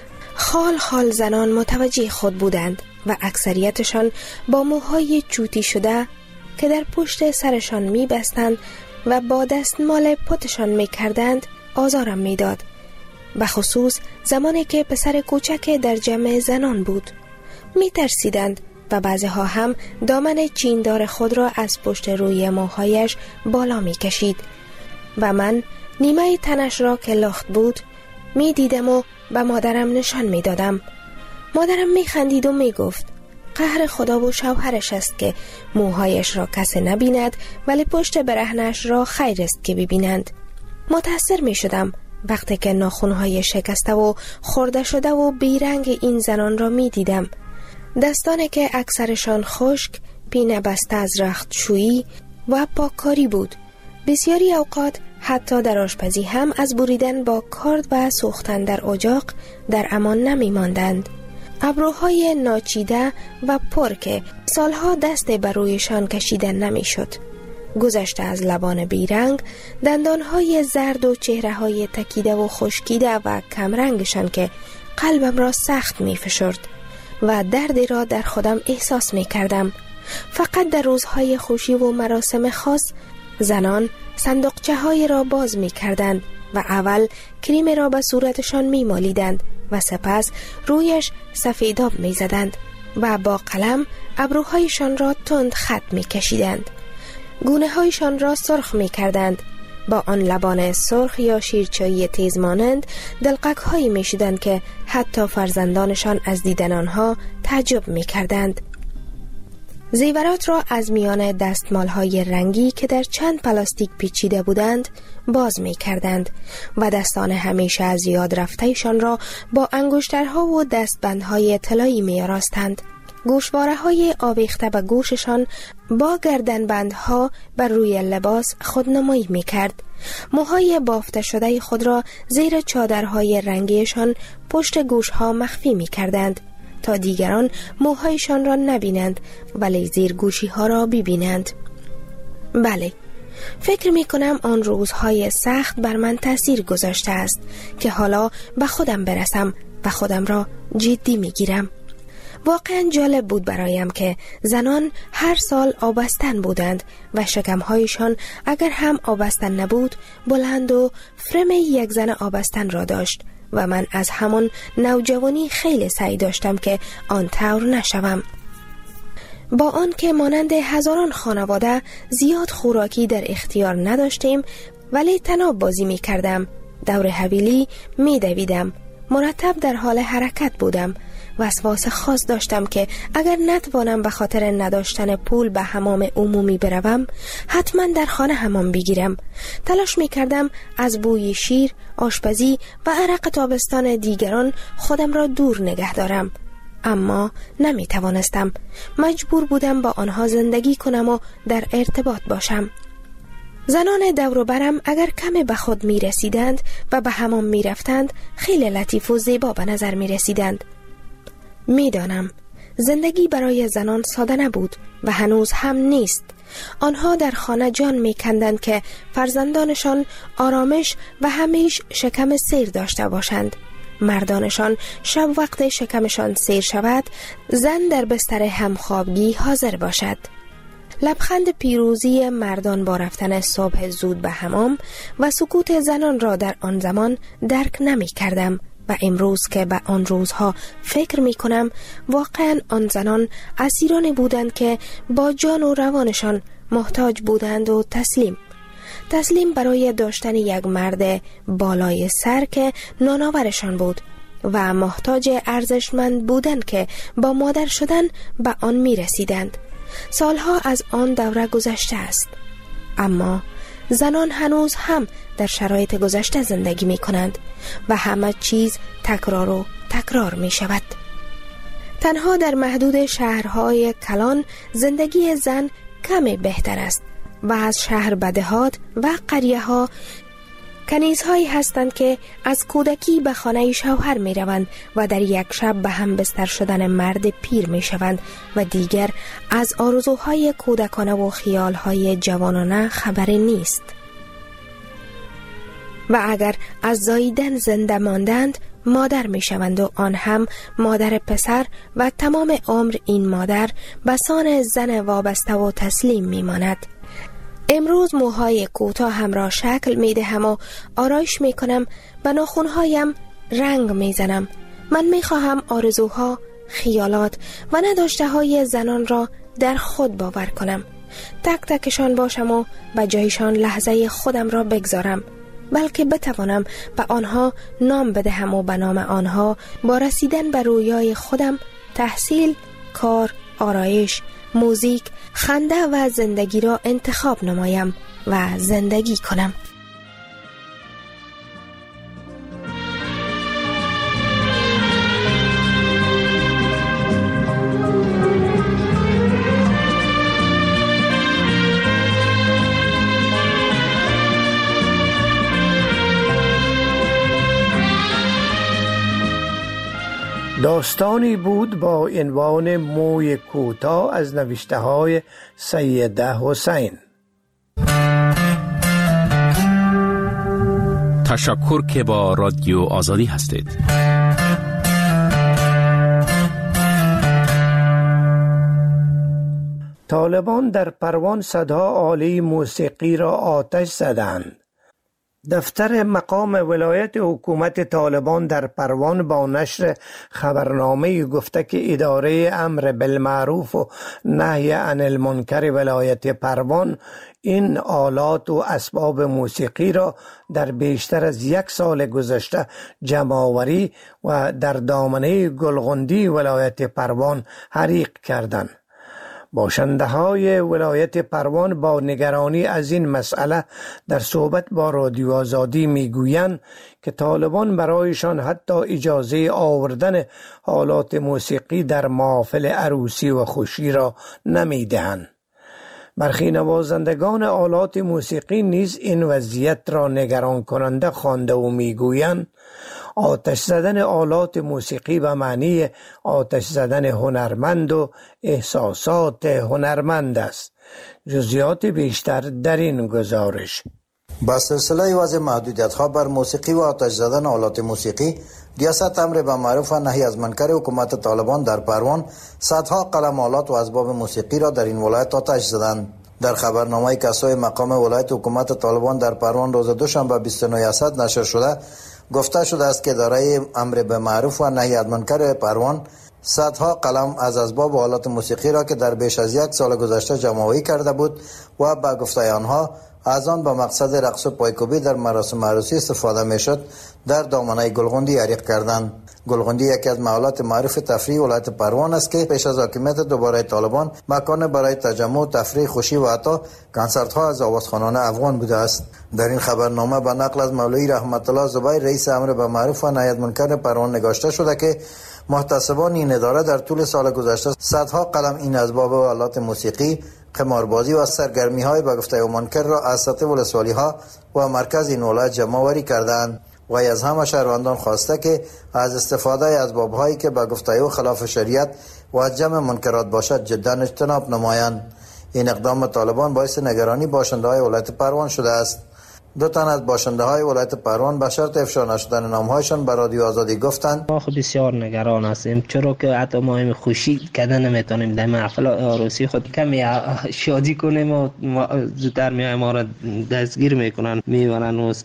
خال زنان متوجه خود بودند و اکثریتشان با موهای چوتی شده که در پشت سرشان می بستند و با دستمال پتشان می کردند آزارم می داد. بخصوص زمانی که پسر کوچک در جمع زنان بود. می ترسیدند و بعضها هم دامن چیندار خود را از پشت روی موهایش بالا می کشید و من نیمه تنش را که لخت بود می دیدم و به مادرم نشان می دادم. مادرم می خندید و می گفت قهر خدا و شوهرش است که موهایش را کسی نبیند ولی پشت برهنش را خیر است که ببینند. متأثر می شدم وقتی که ناخنهای شکسته و خورده شده و بیرنگ این زنان را می دیدم. دستانی که اکثرشان خشک، پینه بسته از رختشویی و پاککاری بود. بسیاری اوقات حتی در آشپزی هم از بریدن با کارد و سوختن در اجاق در امان نمی ماندند. ابروهای ناچیده و پر که سالها دست بر رویشان کشیدن نمی شد. گذشته از لبان بیرنگ، دندانهای زرد و چهرههای تکیده و خشکیده و کمرنگشان که قلبم را سخت می فشرد و دردی را در خودم احساس می کردم. فقط در روزهای خوشی و مراسم خاص زنان صندوقچه های را باز می کردند و اول کریم را به صورتشان می مالیدند و سپس رویش سفیداب می زدند و با قلم ابروهایشان را تند خط می کشیدند. گونه هایشان را سرخ می کردند. با آن لبان سرخ یا شیرچایی تیز مانند دلقک هایی می شدند که حتی فرزندانشان از دیدن آنها تعجب می کردند. زیورات را از میان دستمال های رنگی که در چند پلاستیک پیچیده بودند باز می کردند و دستان همیشه از یاد رفتهشان را با انگشترها و دستبندهای طلایی می آراستند. گوشواره های آویخته به گوششان با گردنبندها بر روی لباس خودنمایی می کرد. موهای بافته شده خود را زیر چادرهای رنگیشان پشت گوشها مخفی می کردند تا دیگران موهایشان را نبینند ولی زیر گوشی ها را ببینند. بله، فکر می کنم آن روزهای سخت بر من تأثیر گذاشته است که حالا به خودم برسم و خودم را جدی می گیرم. واقعا جالب بود برایم که زنان هر سال آبستن بودند و شکمهایشان اگر هم آبستن نبود بلند و فرم یک زن آبستن را داشت و من از همان نوجوانی خیلی سعی داشتم که آن طور نشوم. با آن که مانند هزاران خانواده زیاد خوراکی در اختیار نداشتیم ولی طناب بازی می کردم، دور حویلی می دویدم، مرتب در حال حرکت بودم وسواس خاص داشتم که اگر نتوانم به خاطر نداشتن پول به حمام عمومی بروم، حتما در خانه حمام بگیرم. تلاش می کردم از بوی شیر، آشپزی و عرق تابستان دیگران خودم را دور نگه دارم، اما نمی توانستم. مجبور بودم با آنها زندگی کنم و در ارتباط باشم. زنان دور و برم اگر کمی به خود می رسیدند و به حمام می رفتند، خیلی لطیف و زیبا به نظر می رسیدند. می دانم زندگی برای زنان ساده نبود و هنوز هم نیست. آنها در خانه جان می کندند که فرزندانشان آرامش و همیش شکم سیر داشته باشند. مردانشان شب وقت شکمشان سیر شود، زن در بستر همخوابگی حاضر باشد. لبخند پیروزی مردان با رفتن صبح زود به حمام و سکوت زنان را در آن زمان درک نمی کردم و امروز که به آن روزها فکر می کنم، واقعا آن زنان اسیرانی بودند که با جان و روانشان محتاج بودند و تسلیم برای داشتن یک مرد بالای سر که نانآورشان بود و محتاج ارزشمند بودند که با مادر شدن به آن می رسیدند. سالها از آن دوره گذشته است، اما زنان هنوز هم در شرایط گذشته زندگی می کنند و همه چیز تکرار می شود. تنها در محدود شهرهای کلان زندگی زن کمی بهتر است و از شهر به دهات و قریه ها کنیزهایی هستند که از کودکی به خانه شوهر می روند و در یک شب به هم بستر شدن مرد پیر می شوند و دیگر از آرزوهای کودکانه و خیالهای جوانانه خبری نیست. و اگر از زاییدن زنده ماندند، مادر می شوند و آن هم مادر پسر و تمام عمر این مادر به سان زن وابسته و تسلیم می ماند. امروز موهای کوتاه هم را شکل می دهم و آرایش می کنم، به ناخنهایم رنگ می زنم. من می خواهم آرزوها، خیالات و نداشته های زنان را در خود باور کنم، تک تکشان باشم و به جایشان لحظه خودم را بگذارم، بلکه بتوانم به آنها نام بدهم و به نام آنها با رسیدن به رویای خودم تحصیل، کار، آرایش، موزیک، خنده و زندگی را انتخاب نمایم و زندگی کنم. داستانی بود با عنوان موی کوتاه از نوشته های سیده حسین. تشکر که با رادیو آزادی هستید. طالبان در پروان صدها آله موسیقی را آتش زدند. دفتر مقام ولایت حکومت طالبان در پروان با نشر خبرنامه گفته که اداره امر بالمعروف و نهی عن المنکر ولایت پروان این آلات و اسباب موسیقی را در بیشتر از 1 سال گذشته جمع‌آوری و در دامنه گلغندی ولایت پروان حریق کردند. باشنده های ولایت پروان با نگرانی از این مسئله در صحبت با رادیو آزادی میگویند که طالبان برایشان حتی اجازه آوردن آلات موسیقی در محافل عروسی و خوشی را نمیدهند. برخی نوازندگان آلات موسیقی نیز این وضعیت را نگران کننده خوانده و میگویند آتش زدن آلات موسیقی به معنی آتش زدن هنرمند و احساسات هنرمند است. جزئیات بیشتر در این گزارش. با سلسله وضع محدودیت‌ها بر موسیقی و آتش زدن آلات موسیقی، ریاست امر بالمعروف و نهی از منکر حکومت طالبان در پروان صدها قلم آلات و اسباب موسیقی را در این ولایت آتش زدند. در خبرنامه کسای مقام ولایت حکومت طالبان در پروان روز دوشنبه 29 اسد نشر شده گفته شده است که اداره امر بالمعروف و نهی از منکر پروان صدها قلم از اسباب و آلات موسیقی را که در بیش از 1 سال گذشته جمع‌آوری کرده بود و به گفته آنها از آن با مقصد رقص و پایکوبی در مراسم عروسی استفاده میشد در دامنه گلغندی حریق کردند. گلغندی یکی از محلات معروف تفریح ولایت پروان است که پیش از حاکمیت دوباره طالبان مکان برای تجمع، تفریح، خوشی و حتی کنسرت ها از آوازخوانان افغان بوده است. در این خبرنامه به نقل از مولوی رحمت الله زبیر رئیس امر به معروف و نهی از منکر پروان نگاشته شده که محتسبان این اداره در طول سال گذشته صدها قلم این اسباب و آلات موسیقی، قماربازی و سرگرمی های به گفته منکر را از سطح ولسوالی ها و مرکز این ولایت جمع آوری کردند و از همه شهروندان خواسته که از استفاده از اسباب هایی که به گفته او خلاف شریعت و جمع منکرات باشد جدا اجتناب نمایند. این اقدام طالبان باعث نگرانی باشنده های ولایت پروان شده است. 2 تن از باشنده های ولایت پروان به شرط افشا نشدن نامهایشان به رادیو آزادی گفتند ما خود بسیار نگران هستیم، چرا که حتی ما هم خوشی کردن نمیتونیم در محفل عروسی خود کمی شادی کنیم و زودتر میایم ما را دستگیر میکنن، میبرن و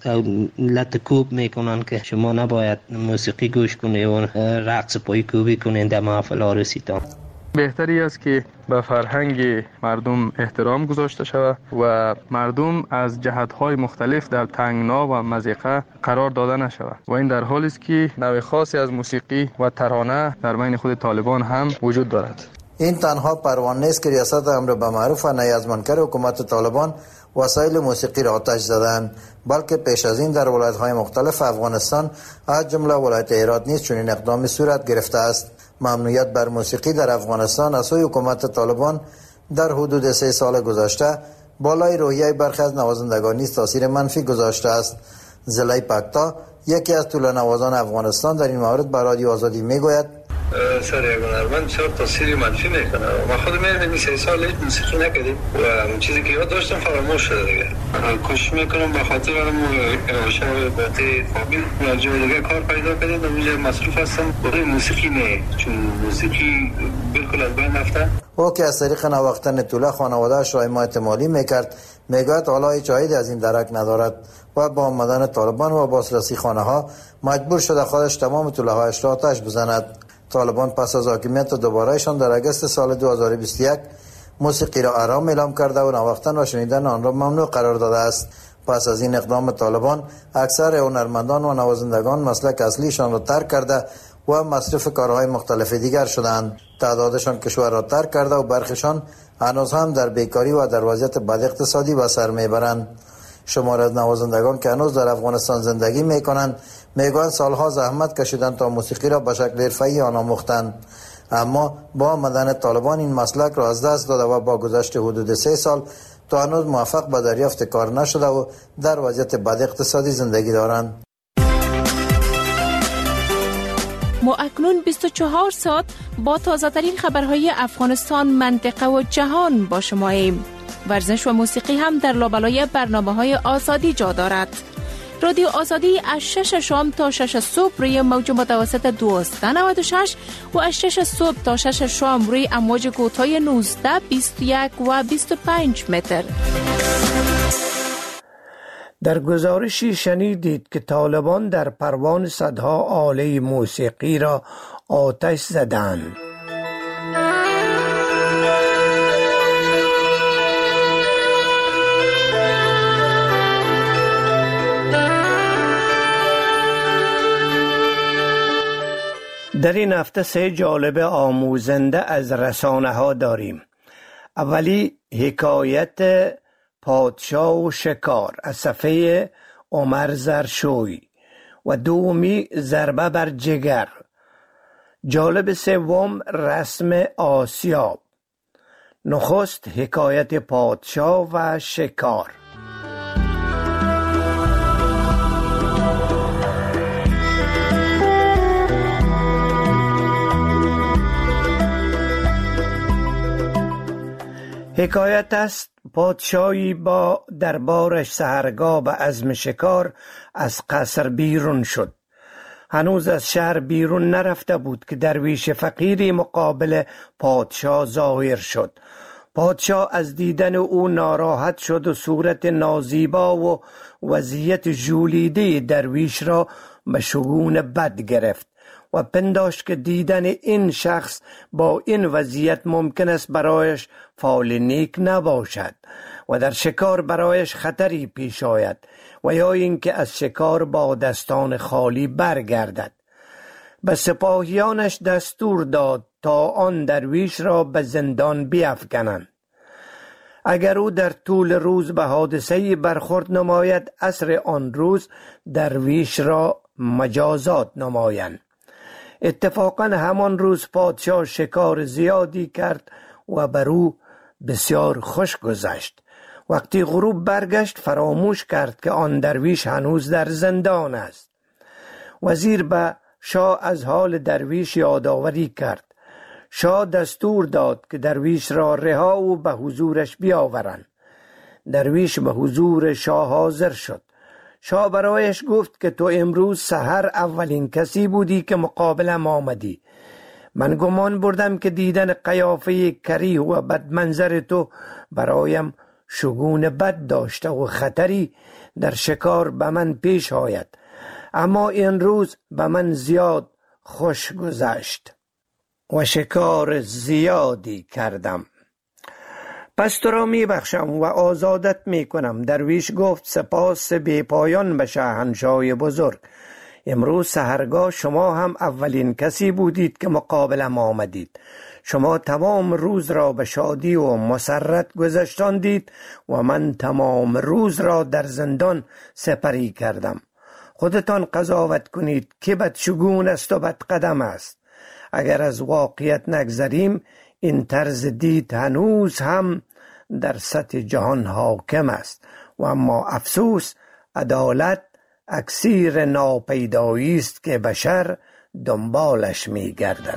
لط کوب میکنن که شما نباید موسیقی گوش کنید و رقص پای کوبی کنید در محفل عروسی تان. بهتری است که به فرهنگ مردم احترام گذاشته شود و مردم از جهت‌های مختلف در تنگنا و مضیقه قرار داده نشود و این در حالی است که نوع خاصی از موسیقی و ترانه در بین خود طالبان هم وجود دارد. این تنها پروان نیست که ریاست امر به معروف و نهی از منکر حکومت طالبان وسایل موسیقی را آتش زدند، بلکه پیش از این در ولایت‌های مختلف افغانستان از جمله ولایت هرات نیز چنین اقدامی صورت گرفته است. ممنوعیت بر موسیقی در افغانستان از سوی حکومت طالبان در حدود 3 سال گذشته بالای روحیه برخی از نوازندگان نیز تاثیر منفی گذاشته است. زلای پکتا یکی از طول نوازان افغانستان در این مورد به رادیو آزادی میگوید سر یک هنرمند چرا تاثیر منفی میکنه. ما خود میبینیم 3 سال هیچ موسیقی نکردیم و چیزی که یاد داشتم فراموش شده دیگه. کوشش میکنم به خاطر شب باقی کامل و جای دیگه کار پیدا کنیم و اونجا مصروف هستم. برای موسیقی نه، چون موسیقی بالکل از بین رفته. او که از طریق نواختن طوله خانواده‌اش را حمایت مالی میکرد میگوید حالا هیچ عایدی از این درک ندارد و با آمدن طالبان و بازرسی خانه ها مجبور شده خودش تمام طوله هایش را آتش بزند. طالبان پس از حاکمیت دوبارهشان در اگست سال 2021 موسیقی را حرام اعلام کرده و نواختن و شنیدن آن را ممنوع قرار داده است. پس از این اقدام طالبان اکثر هنرمندان و نوازندگان مسلک اصلیشان را ترک کرده و مصرف کارهای مختلف دیگر شدند. تعدادشان کشور را ترک کرده و برخیشان هنوز هم در بیکاری و در وضعیت بد اقتصادی به سر میبرند. شمار از نوازندگان که هنوز در افغانستان زندگی میکنند میگویند سالها زحمت کشیدند تا موسیقی را به شکل حرفه‌ای آموختند، اما با آمدن طالبان این مسلک را از دست داده و با گذشت حدود 3 سال تا هنوز موفق به دریافت کار نشده و در وضعیت بد اقتصادی زندگی دارند. ما اکنون 24 ساعت با تازه ترین خبرهای افغانستان، منطقه و جهان با شماییم. ورزش و موسیقی هم در لابلای برنامه‌های آزادی جا دارد. رادیو آزادی از 6 شام تا 6 صبح روی موج متوسط 1296 و از 6 صبح تا 6 شام روی امواج کوتاه 19، 21 و 25 متر. در گزارشی شنیدید که طالبان در پروان صدها آله موسیقی را آتش زدند. در این هفته 3 جالب آموزنده از رسانه ها داریم. اولی حکایت پادشاه و شکار از صفحه عمر زرشوی و دومی ضربه بر جگر. جالب سوم رسم آسیاب. نخست حکایت پادشاه و شکار. حکایت است پادشاهی با دربارش سحرگاه به عزم شکار از قصر بیرون شد. هنوز از شهر بیرون نرفته بود که درویش فقیری مقابل پادشاه ظاهر شد. پادشاه از دیدن او ناراحت شد و صورت نازیبا و وضعیت ژولیده درویش را به شگون بد گرفت و پنداشت که دیدن این شخص با این وضعیت ممکن است برایش فعل نیک نباشد و در شکار برایش خطری پیش آید و یا اینکه از شکار با دستان خالی برگردد. به سپاهیانش دستور داد تا آن درویش را به زندان بیفکنند. اگر او در طول روز به حادثه‌ای برخورد نماید، عصر آن روز درویش را مجازات نمایند. اتفاقا همان روز پادشاه شکار زیادی کرد و بر او بسیار خوش گذشت. وقتی غروب برگشت فراموش کرد که آن درویش هنوز در زندان است. وزیر به شاه از حال درویش یادآوری کرد. شاه دستور داد که درویش را رها و به حضورش بیاورند. درویش به حضور شاه حاضر شد. شاه برایش گفت که تو امروز سحر اولین کسی بودی که مقابلم آمدی. من گمان بردم که دیدن قیافه کریه و بدمنظر تو برایم شگون بد داشته و خطری در شکار به من پیش آید، اما این روز به من زیاد خوش گذشت و شکار زیادی کردم. پس تو را می بخشم و آزادت می کنم. درویش گفت سپاس بی پایان به شاهنشاه بزرگ. امروز سحرگاه شما هم اولین کسی بودید که مقابلم آمدید. شما تمام روز را به شادی و مسرت گذشتاندید و من تمام روز را در زندان سپری کردم. خودتان قضاوت کنید که بدشگون است و بدقدم است. اگر از واقعیت نگذریم این طرز دید هنوز هم در سطح جهان حاکم است و اما افسوس عدالت اکسیر ناپیدایی است که بشر دنبالش می گردد.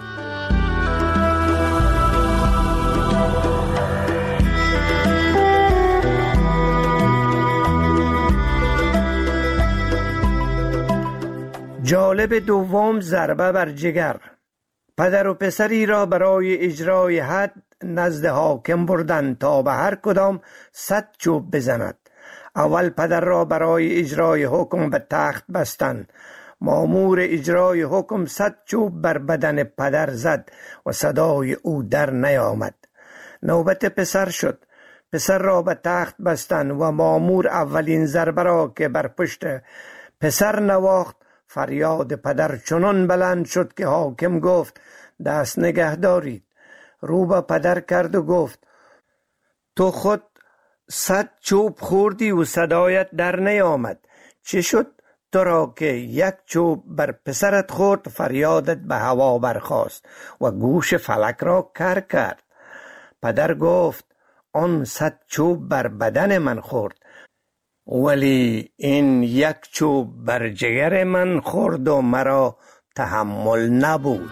جالب دوم، ضربه بر جگر. پدر و پسری را برای اجرای حد نزد حاکم بردند تا به هر کدام 100 چوب بزند. اول پدر را برای اجرای حکم به تخت بستند. مامور اجرای حکم 100 چوب بر بدن پدر زد و صدای او در نیامد. نوبت پسر شد. پسر را به تخت بستند و مامور اولین ضربه را که بر پشت پسر نواخت، فریاد پدر چنان بلند شد که حاکم گفت دست نگه دارید. رو به پدر کرد و گفت تو خود 100 چوب خوردی و صدایت در نیامد. چه شد تو را که 1 چوب بر پسرت خورد فریادت به هوا برخاست و گوش فلک را کر کرد؟ پدر گفت آن 100 چوب بر بدن من خورد، ولی این 1 چوب بر جگر من خورد و مرا تحمل نبود.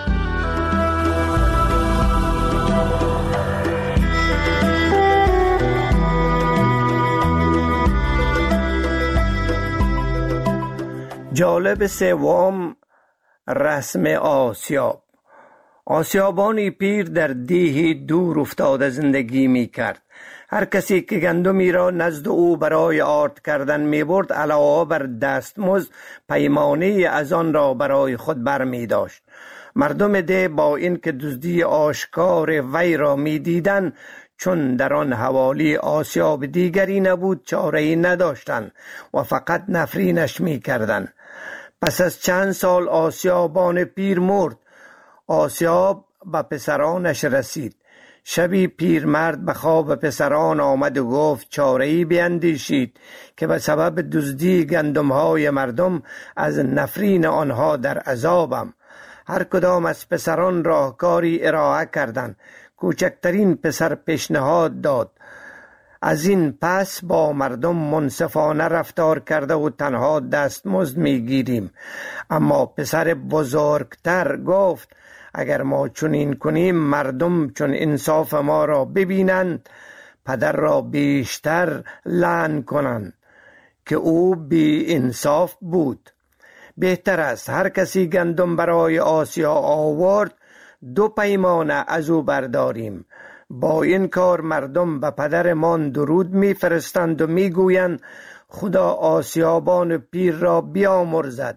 جالب سوم، رسم آسیاب. آسیابانی پیر در دیهی دور افتاده زندگی می کرد. هر کسی که گندمی را نزد او برای آرد کردن می برد علاوه بر دستمزد پیمانه از آن را برای خود بر می داشت. مردم ده با این که دزدی آشکار وی را می دیدن، چون در آن حوالی آسیاب دیگری نبود چاره‌ای نداشتند و فقط نفرینش می کردند. پس از چند سال آسیابان پیر مرد. آسیاب به پسرانش رسید. شبی پیرمرد به خواب پسران آمد و گفت چاره‌ای بیندیشید که به سبب دزدی گندم‌های مردم از نفرین آنها در عذابم. هر کدام از پسران راهکاری ارائه کردند. کوچکترین پسر پیشنهاد داد از این پس با مردم منصفانه رفتار کرده و تنها دستمزد میگیریم. اما پسر بزرگتر گفت اگر ما چنین کنیم مردم چون انصاف ما را ببینند پدر را بیشتر لعن کنند که او بی انصاف بود. بهتر است هر کسی گندم برای آسیا آورد 2 پیمانه از او برداریم. با این کار مردم به پدرمان درود میفرستند و میگویند خدا آسیابان پیر را بیامرزد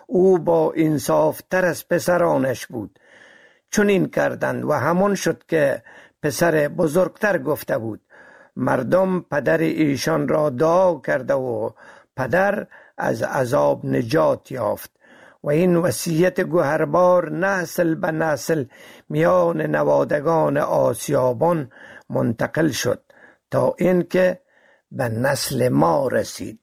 او با انصاف تر از پسرانش بود. چون این کردند و همون شد که پسر بزرگتر گفته بود مردم پدر ایشان را دعا کرده و پدر از عذاب نجات یافت. و این وصیت گوهربار نسل به نسل میان نوادگان آسیابان منتقل شد تا اینکه به نسل ما رسید.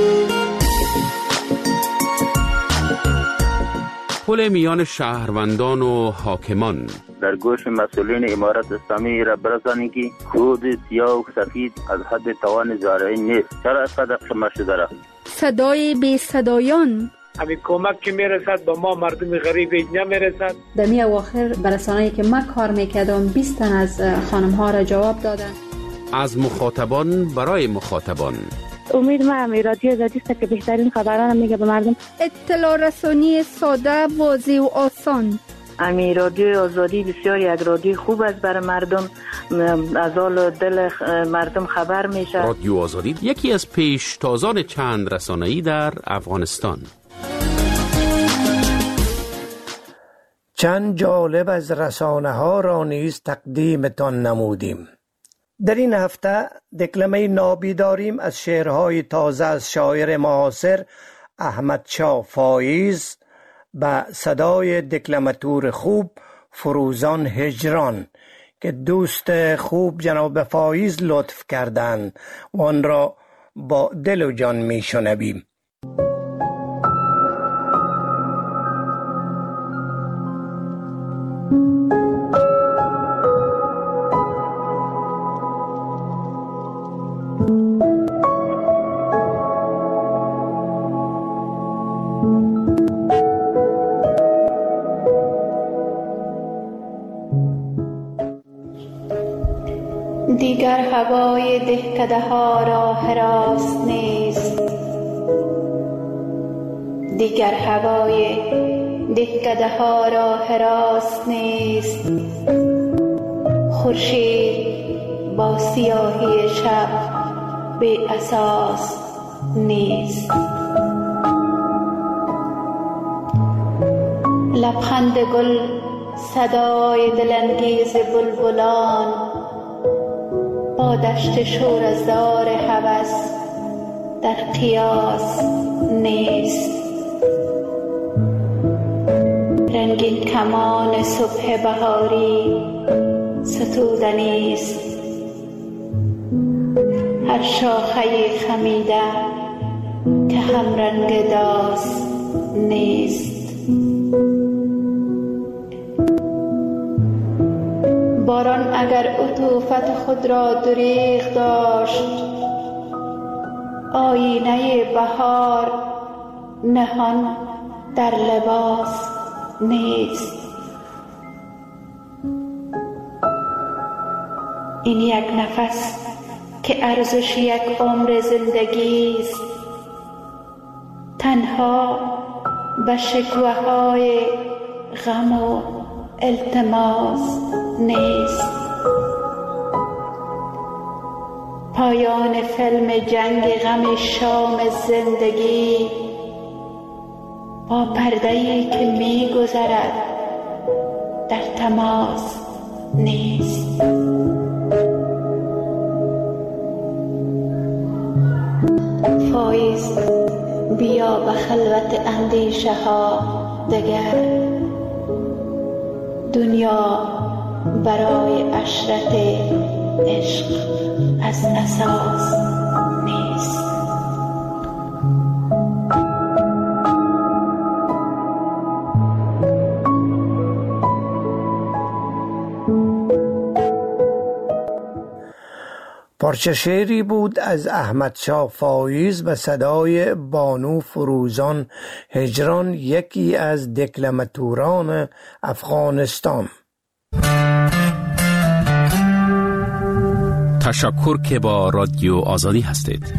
پل میان شهروندان و حاکمان در گوش مسئولین امارت اسلامی را برسانید که خود سیاه و سفید از حد توان زارعی نیست. چرا صدق شما شده را؟ صدای بی صدایان همین کمک که میرسد به ما مردم غریب نمیرسد. در می اواخر برسانه‌ای که من کار میکردم 20 تن از خانم ها را جواب دادن. از مخاطبان برای مخاطبان. امید من رادیو آزادی است که بهترین خبران میگه به مردم. اطلاع رسانی ساده، واضح و آسان. رادیو آزادی بسیار یک رادیو خوب است برای مردم، از حال دل مردم خبر میشه. رادیو آزادی یکی از پیشتازان چند رسانه‌ای در افغانستان. چند جالب از رسانه ها را نیز تقدیمتان نمودیم. در این هفته دکلمه نابی داریم از شعرهای تازه از شاعر معاصر احمدشاه فایز به صدای دکلماتور خوب فروزان هجران که دوست خوب جناب فایز لطف کردند و آن را با دل و جان می شنویم. دیگر هوای دهکده ها را حراس نیست، دیگر هوای دهکده ها را حراس نیست. خورشید با سیاهی شب بی اساس نیست. لبخند گل صدای دلانگیز بلبلان با دشت شوره‌زار هوس در قیاس نیست. رنگین کمان صبح بهاری ستودنی است، هر شاخه خمیده که هم رنگ داس نیست. باران اگر عطوفت خود را دریغ داشت، آینه بهار نهان در لباس نیست. این یک نفس که ارزش یک عمر زندگی است، تنها به شکوه‌های غم و التماس نیست. پایان فیلم جنگ غم شام زندگی با پرده‌ای که می‌گذرد در تماس نیست. فایز بیا به خلوت اندیشه ها دگر، دنیا برای عشرت عشق از اساس نیست. پارچه شعری بود از احمدشاه فایز به صدای بانو فروزان هجران، یکی از دکلماتوران افغانستان. تشکر که با رادیو آزادی هستید.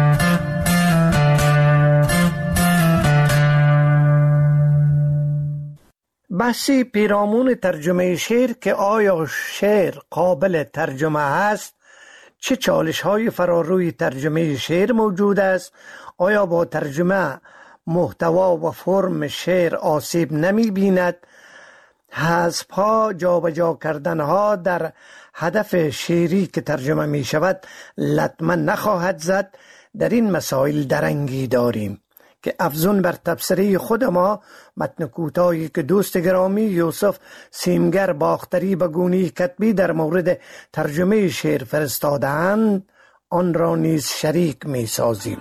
بحثی پیرامون ترجمه شعر که آیا شعر قابل ترجمه است، چه چالش های فراروی ترجمه شعر موجود است، آیا با ترجمه محتوا و فرم شعر آسیب نمی بیند، حذف‌ها، جابجا کردنها در هدف شعری که ترجمه می شود لطمه نخواهد زد. در این مسائل درنگی داریم که افزون بر تبصره خود ما، متن کوتاهی که دوست گرامی یوسف سیمگر باختری به گونه کتبی در مورد ترجمه شعر فرستادند، آن را نیز شریک می سازیم.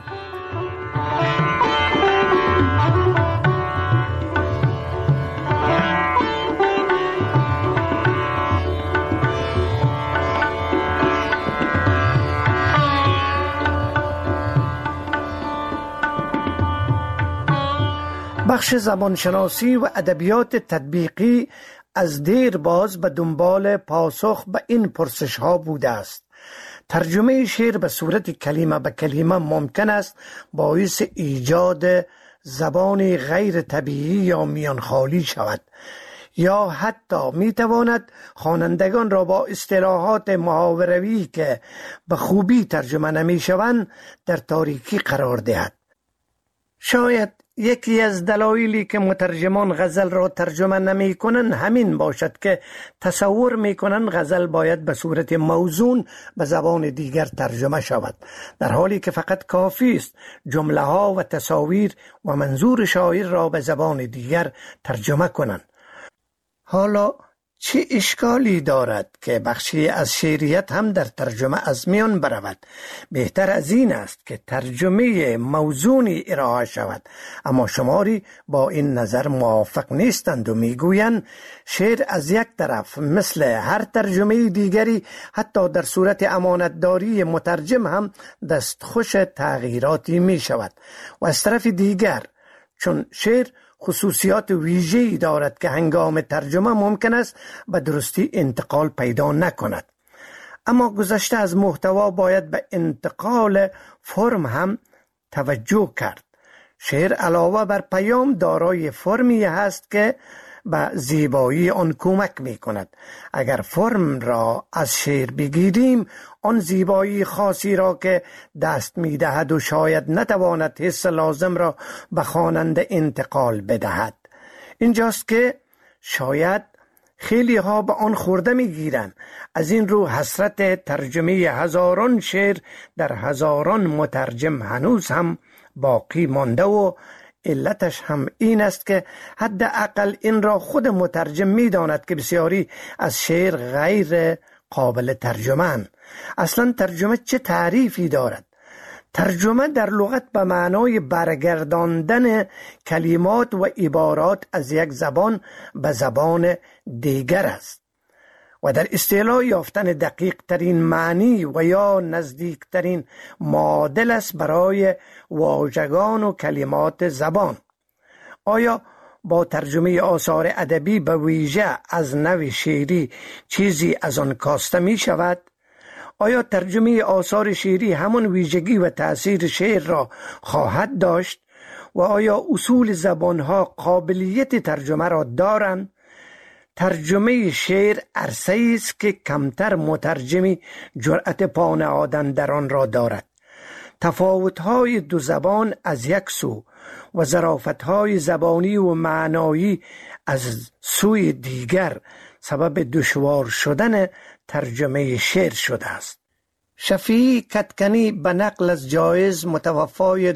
بخش زبانشناسی و ادبیات تطبیقی از دیر باز به دنبال پاسخ به این پرسش ها بوده است. ترجمه شعر به صورت کلمه به کلمه ممکن است باعث ایجاد زبانی غیر طبیعی یا میانخالی شود، یا حتی میتواند خوانندگان را با اصطلاحات محاوره‌ای که به خوبی ترجمه نمیشوند در تاریکی قرار دهد. شاید یکی از دلایلی که مترجمان غزل را ترجمه نمی کنند همین باشد که تصور می کنند غزل باید به صورت موزون به زبان دیگر ترجمه شود، در حالی که فقط کافی است جمله ها و تصاویر و منظور شاعر را به زبان دیگر ترجمه کنند. حالا چه اشکالی دارد که بخشی از شعریت هم در ترجمه از میان برود؟ بهتر از این است که ترجمه موزونی ارائه شود، اما شماری با این نظر موافق نیستند و میگویند شعر از یک طرف مثل هر ترجمه دیگری حتی در صورت امانتداری مترجم هم دستخوش تغییراتی می شود، و از طرف دیگر چون شعر خصوصیات ویژه‌ای دارد که هنگام ترجمه ممکن است به درستی انتقال پیدا نکند. اما گذشته از محتوا باید به انتقال فرم هم توجه کرد. شعر علاوه بر پیام دارای فرمی هست که به زیبایی آن کمک می کند. اگر فرم را از شعر بگیریم، آن زیبایی خاصی را که دست می دهد و شاید نتواند حس لازم را به خواننده انتقال بدهد. اینجاست که شاید خیلی ها به آن خورده می گیرند. از این رو حسرت ترجمه هزاران شعر در هزاران مترجم هنوز هم باقی مانده و علتش هم این است که حداقل این را خود مترجم می داند که بسیاری از شعر غیر قابل ترجمه. اصلا ترجمه چه تعریفی دارد؟ ترجمه در لغت به معنای برگرداندن کلمات و عبارات از یک زبان به زبان دیگر است و در اصطلاح یافتن دقیق ترین معنی و یا نزدیک ترین معادل است برای واژگان و کلمات زبان. آیا با ترجمه آثار ادبی به ویژه از نوع شعری چیزی از آن کاسته می شود؟ آیا ترجمه آثار شعری همون ویژگی و تأثیر شعر را خواهد داشت؟ و آیا اصول زبانها قابلیت ترجمه را دارند؟ ترجمه شعر عرصه‌ای است که کمتر مترجمی جرأت پا نهادن در آن را دارد. تفاوت‌های دو زبان از یک سو و ظرافت‌های زبانی و معنایی از سوی دیگر سبب دشوار شدن ترجمه شعر شده است. شفیعی کدکنی به نقل از جایز متوفای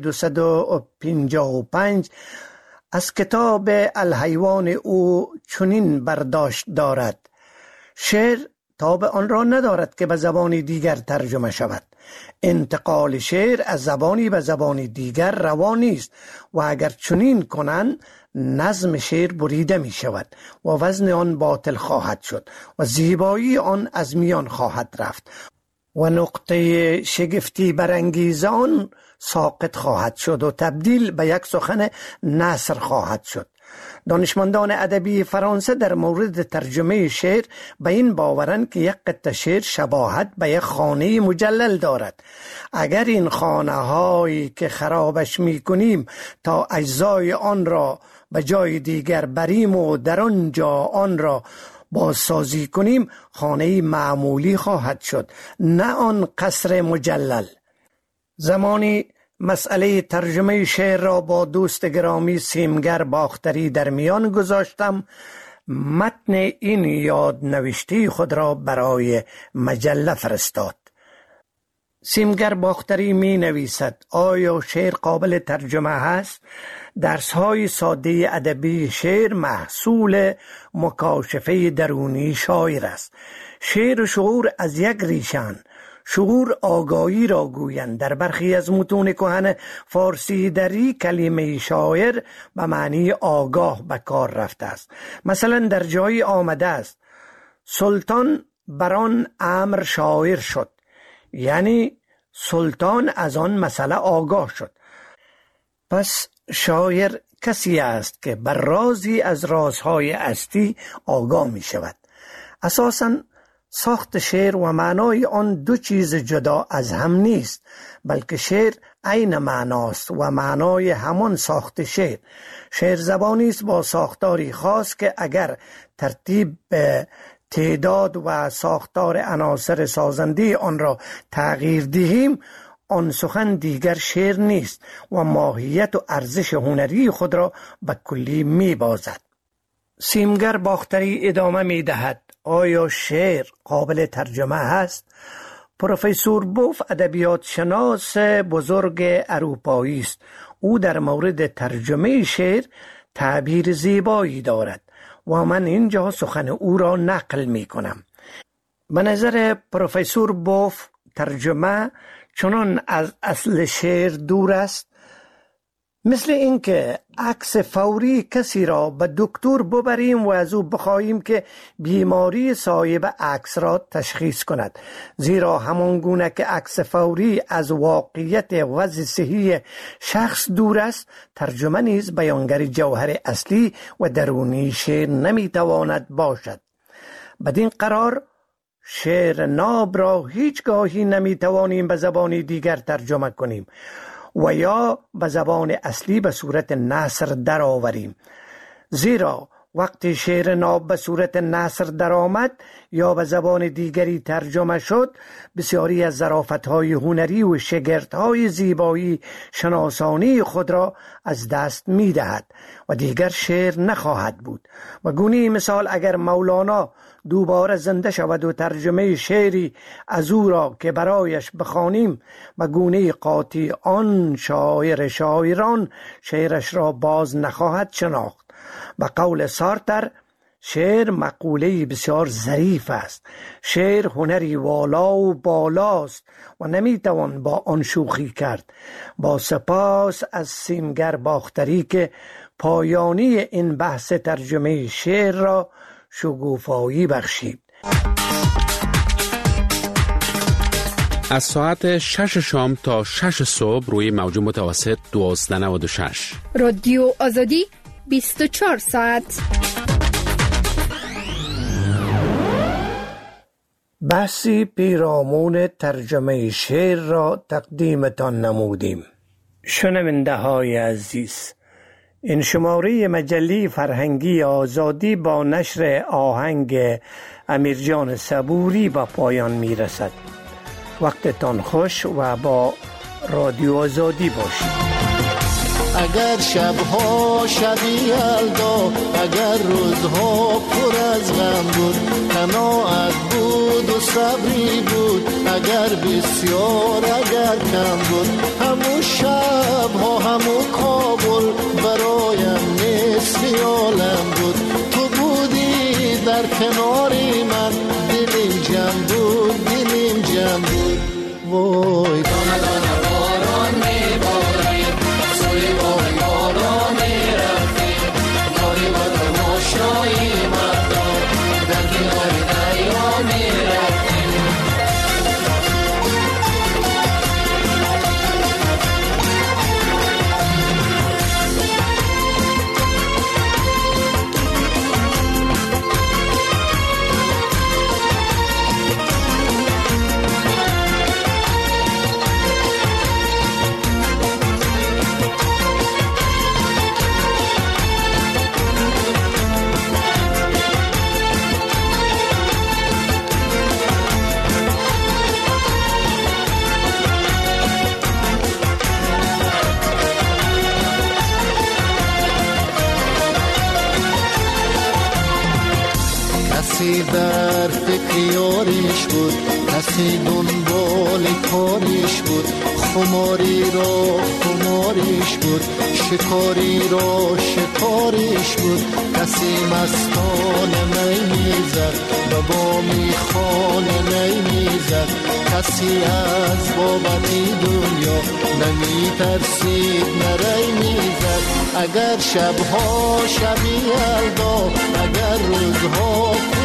255 از کتاب الحیوان او چنین برداشت دارد: شعر تاب آن را ندارد که به زبان دیگر ترجمه شود. انتقال شعر از زبانی به زبان دیگر روا نیست و اگر چنین کنند نظم شعر بریده می شود و وزن آن باطل خواهد شد و زیبایی آن از میان خواهد رفت و نقطه شگفتی برانگیز آن ساقط خواهد شد و تبدیل به یک سخن نثر خواهد شد. دانشمندان ادبی فرانسه در مورد ترجمه شعر به این باورند که یک قطعه شعر شباهت به یک خانه مجلل دارد. اگر این خانه هایی که خرابش می کنیم تا اجزای آن را به جای دیگر بریم و در آنجا آن را بازسازی کنیم، خانه معمولی خواهد شد، نه آن قصر مجلل. زمانی مسئله ترجمه شعر را با دوست گرامی سیمگر باختری در میان گذاشتم. متن این یادنوشته خود را برای مجله فرستاد. سیمگر باختری می نویسد: آیا شعر قابل ترجمه هست؟ درس‌های ساده ادبی شعر محصول مکاشفه درونی شاعر است. شعر و شعور از یک ریشن. شعور آگاهی را گویند. در برخی از متون کهن فارسی دری کلمه شاعر به معنی آگاه به کار رفته است. مثلا در جایی آمده است سلطان بران امر شاعر شد، یعنی سلطان از آن مسئله آگاه شد. پس شاعر کسی است که بر رازی از رازهای هستی آگاه می شود. اساساً ساخت شعر و معنای آن دو چیز جدا از هم نیست، بلکه شعر عین معناست و معنای همان ساخت شعر. شعر زبانی است با ساختاری خاص که اگر ترتیب تعداد و ساختار عناصر سازنده آن را تغییر دهیم، آن سخن دیگر شعر نیست و ماهیت و ارزش هنری خود را به کلی می بازد. سیمگر باختری ادامه می دهد: آیا شعر قابل ترجمه هست؟ پروفسور بوف ادبیات شناس بزرگ اروپایی است. او در مورد ترجمه شعر تعبیر زیبایی دارد و من اینجا سخن او را نقل می کنم. به نظر پروفسور بوف ترجمه چنان از اصل شعر دور است مثل اینکه عکس فوری کسی را به دکتر ببریم و از او بخواهیم که بیماری صاحب عکس را تشخیص کند، زیرا همان گونه که عکس فوری از واقعیت وضع صحی شخص دور است، ترجمه نیز بیانگر جوهر اصلی و درونی شعر نمیتواند باشد. بدین قرار شعر ناب را هیچگاهی نمیتوانیم به زبان دیگر ترجمه کنیم و یا به زبان اصلی به صورت نثر درآوریم، زیرا وقتی شعر ناب به صورت نثر درآمد یا به زبان دیگری ترجمه شد، بسیاری از ظرافت‌های هنری و شگفت‌های زیبایی شناسانی خود را از دست می‌دهد و دیگر شعر نخواهد بود. و گونه مثال اگر مولانا دوباره زنده شود و ترجمه شعری از او را که برایش بخوانیم، و گونه قاطی آن شاعر شاعران شعرش را باز نخواهد شناخت. به قول سارتر، شعر مقوله بسیار ظریف است. شعر هنری والا و بالاست و نمیتوان با آن شوخی کرد. با سپاس از سیمگر باختری که پایانی این بحث ترجمه شعر را شگوفایی بخشید. از ساعت 6 شام تا 6 صبح روی موج متوسط 1296 رادیو آزادی 24 ساعت. بحثی پیرامون ترجمه شعر را تقدیمتان نمودیم. شنونده های عزیز، این شماره مجله فرهنگی آزادی با نشر آهنگ امیرجان صبوری به پایان می رسد. وقتتان خوش و با رادیو آزادی باشید. اگر شبها شبی یلدا، اگر روزها پر از غم بود، قناعت بود و صبری بود، اگر بسیار اگر کم بود، همون شبها همون کابل برایم نصف عالم بود. تو بودی در کناری من، دلیم جمع بود، دلیم جمع بود. وای دانه دانه باران میبارید، سوی بای بالا میرفتیم، ناری با تماشایی مردم در کنار دریا میرفتیم. کسی در فکر یاریش بود، کسی دنبال کاریش بود، خماری را خماریش بود، شکاری را شکاریش بود. کسی مستانه می میزد و با میخانه نی میزد، کسی از بابتی دنیا نمی ترسید نری میزد. اگر شبها شبی یلدا، اگر روزها